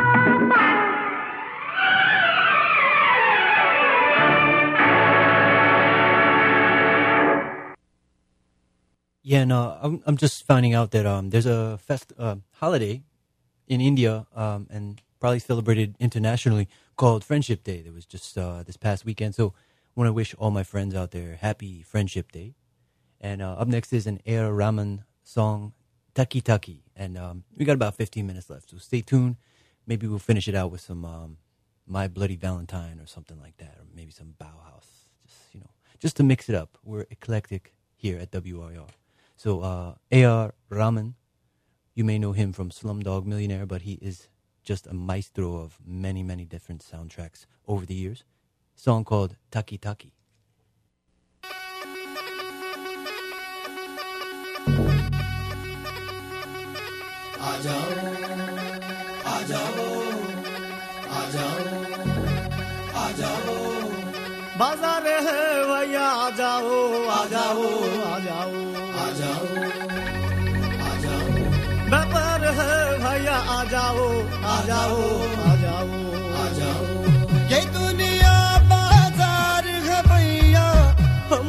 A: Yeah, no, I'm, I'm just finding out that um, there's a fest uh, holiday in India um, and probably celebrated internationally called Friendship Day. That was just uh, this past weekend. So I want to wish all my friends out there happy Friendship Day. And uh, up next is an A R Rahman song, Taki Taki. And um, we got about fifteen minutes left. So stay tuned. Maybe we'll finish it out with some um, My Bloody Valentine or something like that. Or maybe some Bauhaus. Just, you know, just to mix it up. We're eclectic here at W R R. So uh, A R Rahman, you may know him from Slumdog Millionaire, but he is just a maestro of many, many different soundtracks over the years. A song called Taki Taki.
R: आजाओ आजाओ आजाओ आजाओ बाजार है भैया आजाओ आजाओ आजाओ आजाओ आजाओ व्यापार है भैया आजाओ आजाओ आजाओ आजाओ ये दुनिया बाजार है भैया हो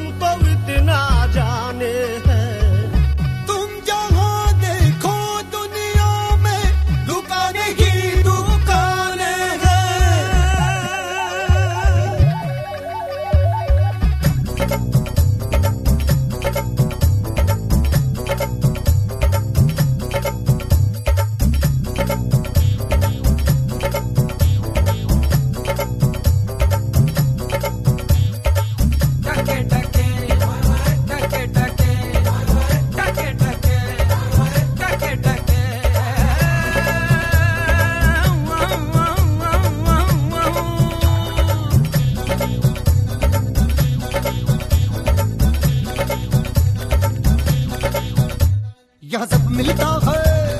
R: यहाँ सब मिलता है,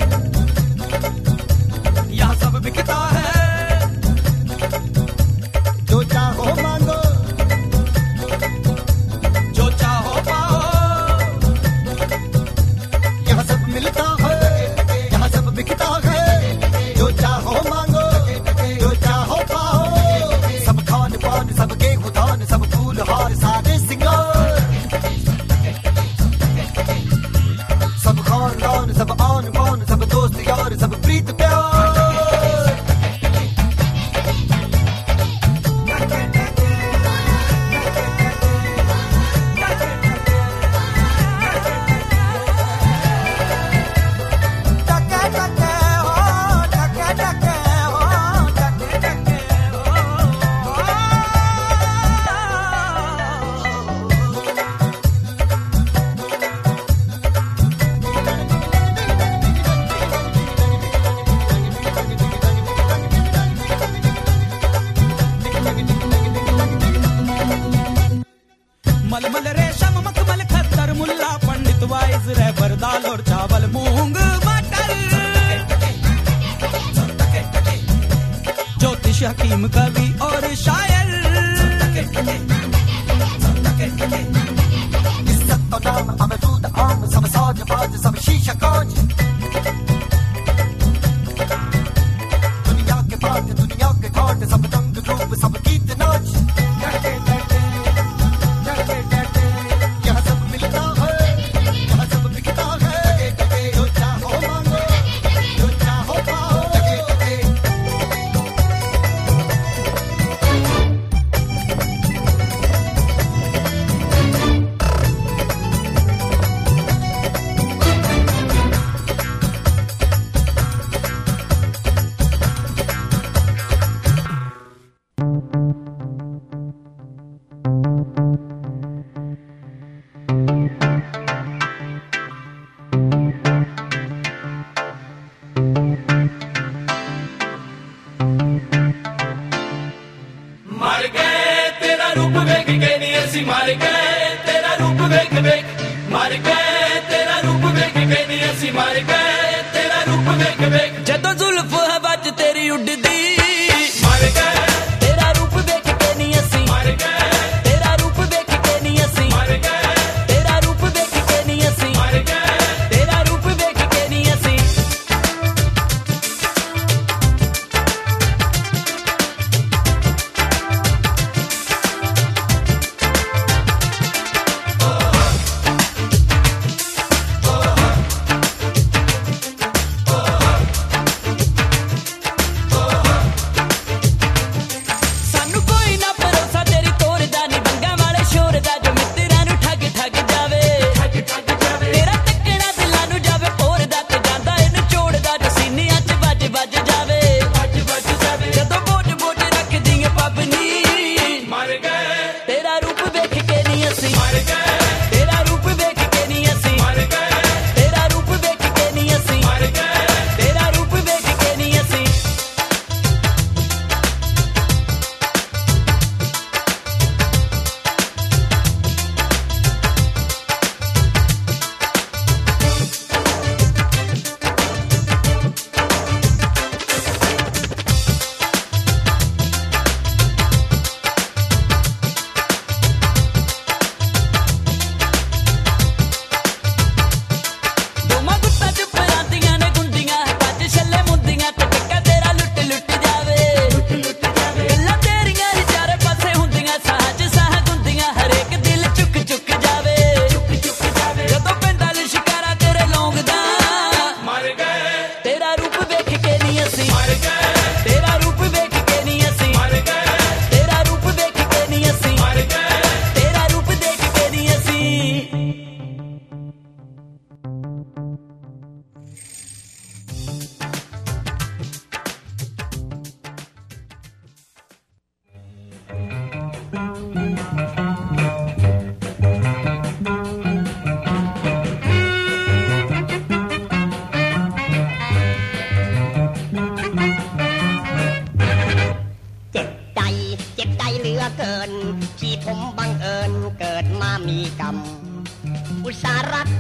R: यहाँ सब बिकता है, जो चाहो मांगो, जो चाहो पाओ, यहाँ सब मिलता है, यहाँ सब बिकता है, जो चाहो मांगो, जो चाहो पाओ, सब खान पान, सब गेहूं धान, सब फूल हार सारे सिंगार, सब खानदान, सब आन बान, सब दोस्त यार, सब प्रीत प्यार।
C: मलमल रेशम मखमल खत्तर मुल्ला पंडित वाइज रहबर दाल और चावल मूंग मटर, ज्योतिष हकीम कवि और शायर,
R: इज्जत तो नाम अमरूद आम, सब साज बाज, सब शीशा कांच, दुनिया के बात, दुनिया के घाट, सब रंग रूप, सब गीत नाच, यहाँ सब मिलता है, यहाँ सब बिकता है, जो चाहो मांगो, जो चाहो पाओ।
C: मर गए तेरा रूप वेख के नहीं ऐसी, मर गए तेरा रूप वेख वेख, मर गए तेरा रूप वेख के नहीं ऐसी, मर गए तेरा रूप वेख वेख, जदों जुल्फ हवा च तेरी उड़दी, मर गए तेरा रूप वेख के नहीं ऐसी, मर गए तेरा रूप वेख के नहीं ऐसी, मर गए तेरा रूप वेख के नहीं ऐसी, मर गए तेरा रूप वेख के नहीं ऐसी।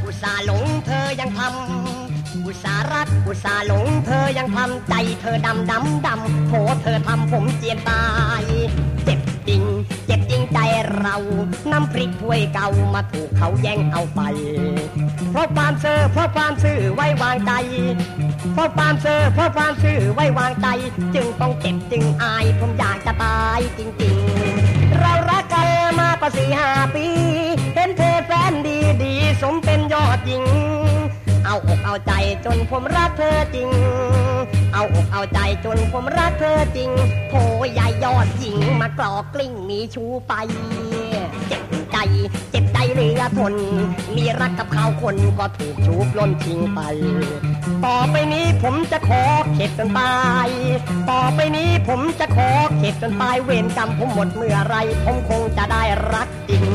S: อุตส่าห์หลงเธอยังทำอุตส่าห์รักอุตส่าห์หลงเธอยังทำใจเธอดำดำดำโถเธอทำผมเจียนตายเจ็บจริงเจ็บจริงใจเราน้ำพริกถ้วยเก่ามาถูกเขาแย่งเอาไปเพราะความเซ่อเพราะความซื่อไว้วางใจเพราะความเซ่อเพราะความซื่อไว้วางใจจึงต้องเจ็บจึงอายผมอยากจะตายจริงๆเรารักกันมากว่าสี่ห้าปีเห็นเธอแฟนดีดีสมเป็นยอดหญิงเอาอกเอาใจจนผมรักเธอจริงเอาอกเอาใจจนผมรักเธอจริงโถยายยอดหญิงมากรอกกลิ้งมีชูไปเจ็บใจเจ็บใจเหลือทนมีรักกับเขาคนก็ถูกชูปล้นทิ้งไปต่อไปนี้ผมจะขอเข็ดจนตายต่อไปนี้ผมจะขอเข็ดจนตายเวรกรรมผมหมดเมื่อไรผมคงจะได้รักจริง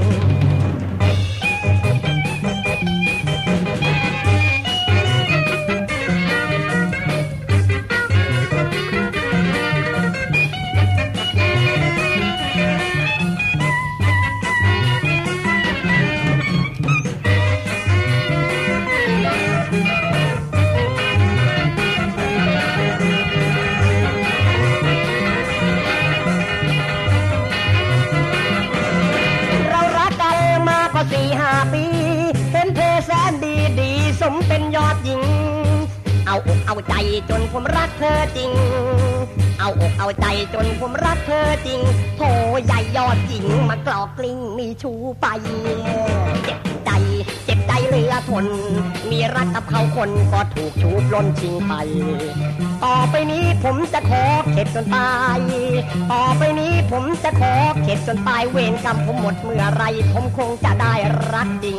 S: สี่ห้าปีเห็นเธอแสนดีดีสมเป็นยอดหญิงเอาอกเอาใจจนผมรักเธอจริงเอาอกเอาใจจนผมรักเธอจริงโถใหญ่ยอดหญิงมากรอกกลิ้งมีชูไปเจ็บใจเจ็บใจเหลือทนมีรักกับเขาคนก็ถูกชูปล้นชิงไปต่อไปนี้ผมจะขอเข็ดจนตายต่อไปนี้ผมจะขอเข็ดจนตายเวรกรรมผมหมดเมื่อไรผมคงจะได้รักจริง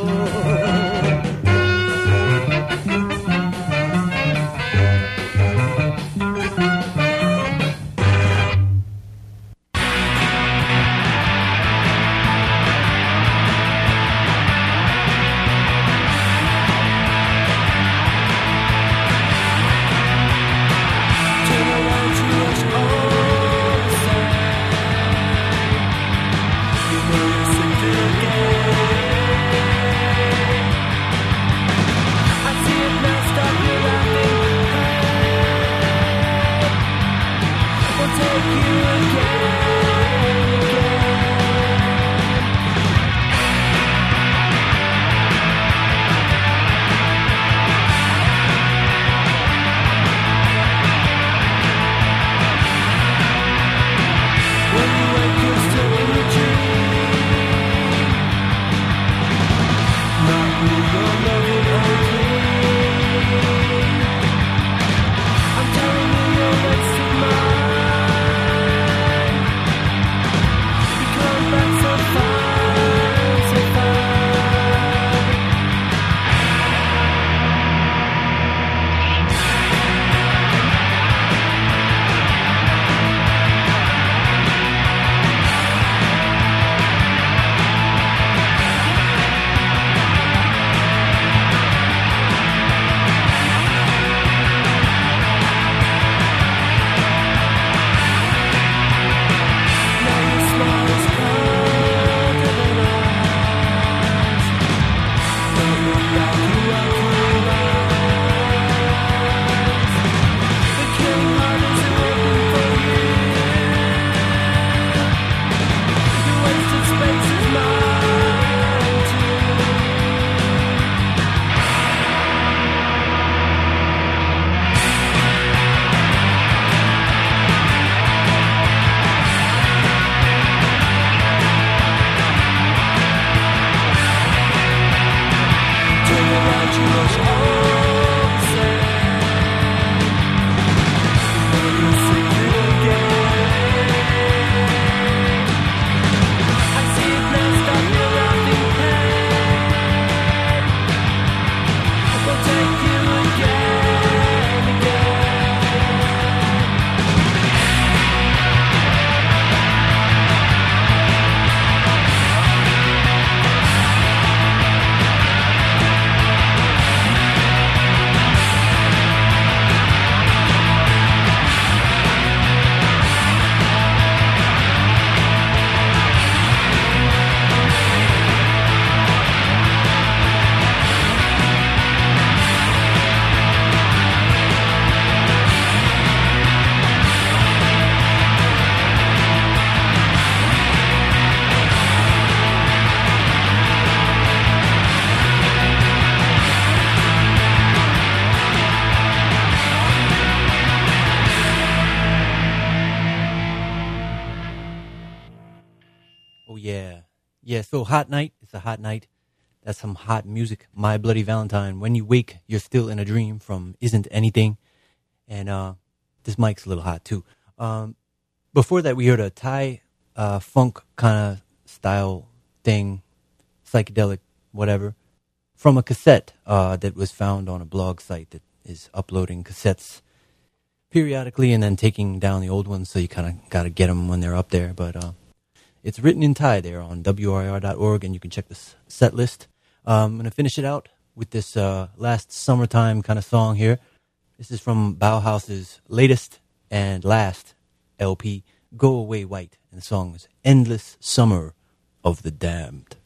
A: Yeah, so Hot Night. It's a hot night. That's some hot music. My Bloody Valentine. When you wake, you're still in a dream from Isn't Anything. And uh, this mic's a little hot, too. Um, before that, we heard a Thai uh, funk kind of style thing, psychedelic, whatever, from a cassette uh, that was found on a blog site that is uploading cassettes periodically and then taking down the old ones, so you kind of got to get them when they're up there. But uh, it's written in Thai there on W R I R dot org, and you can check the set list. Um, I'm going to finish it out with this uh, last summertime kind of song here. This is from Bauhaus's latest and last L P, Go Away White, and the song is Endless Summer of the Damned.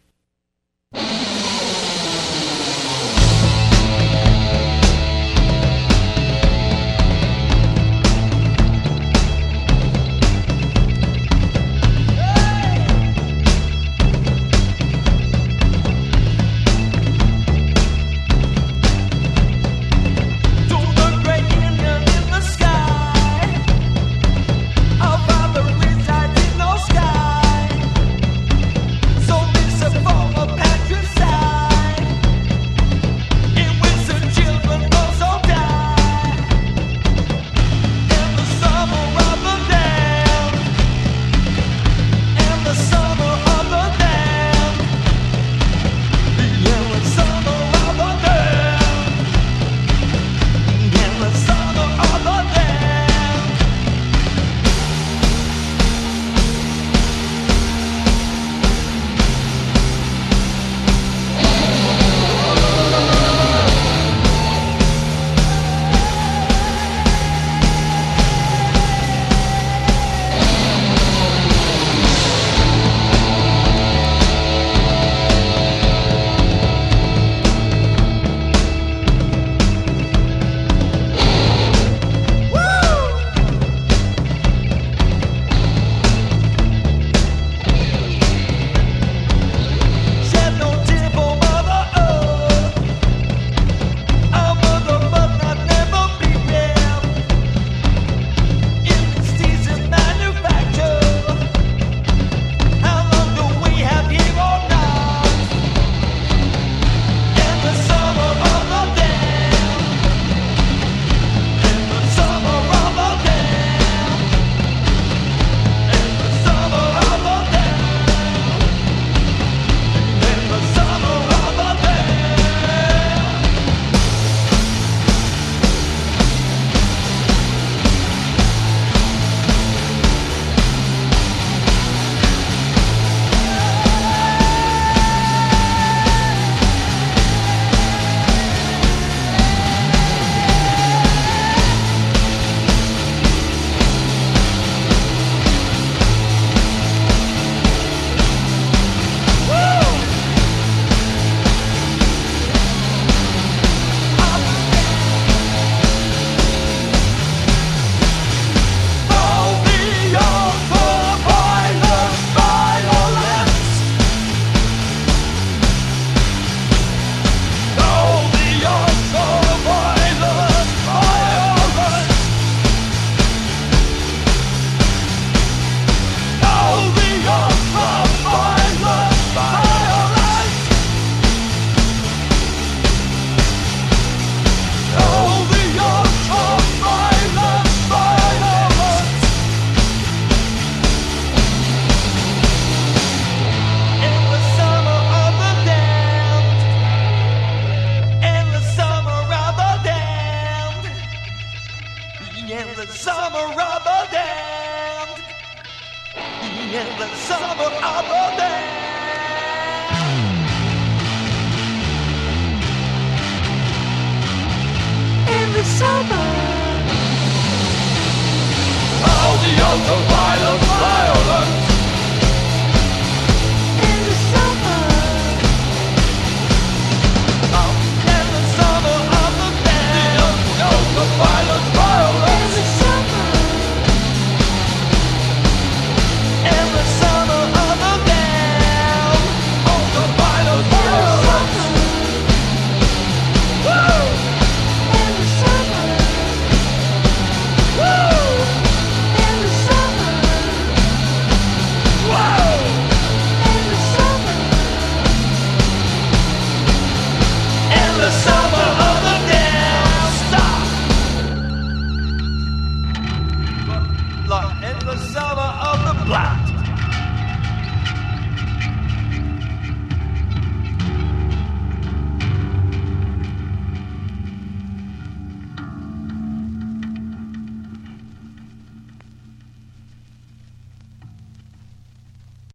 F: All the auto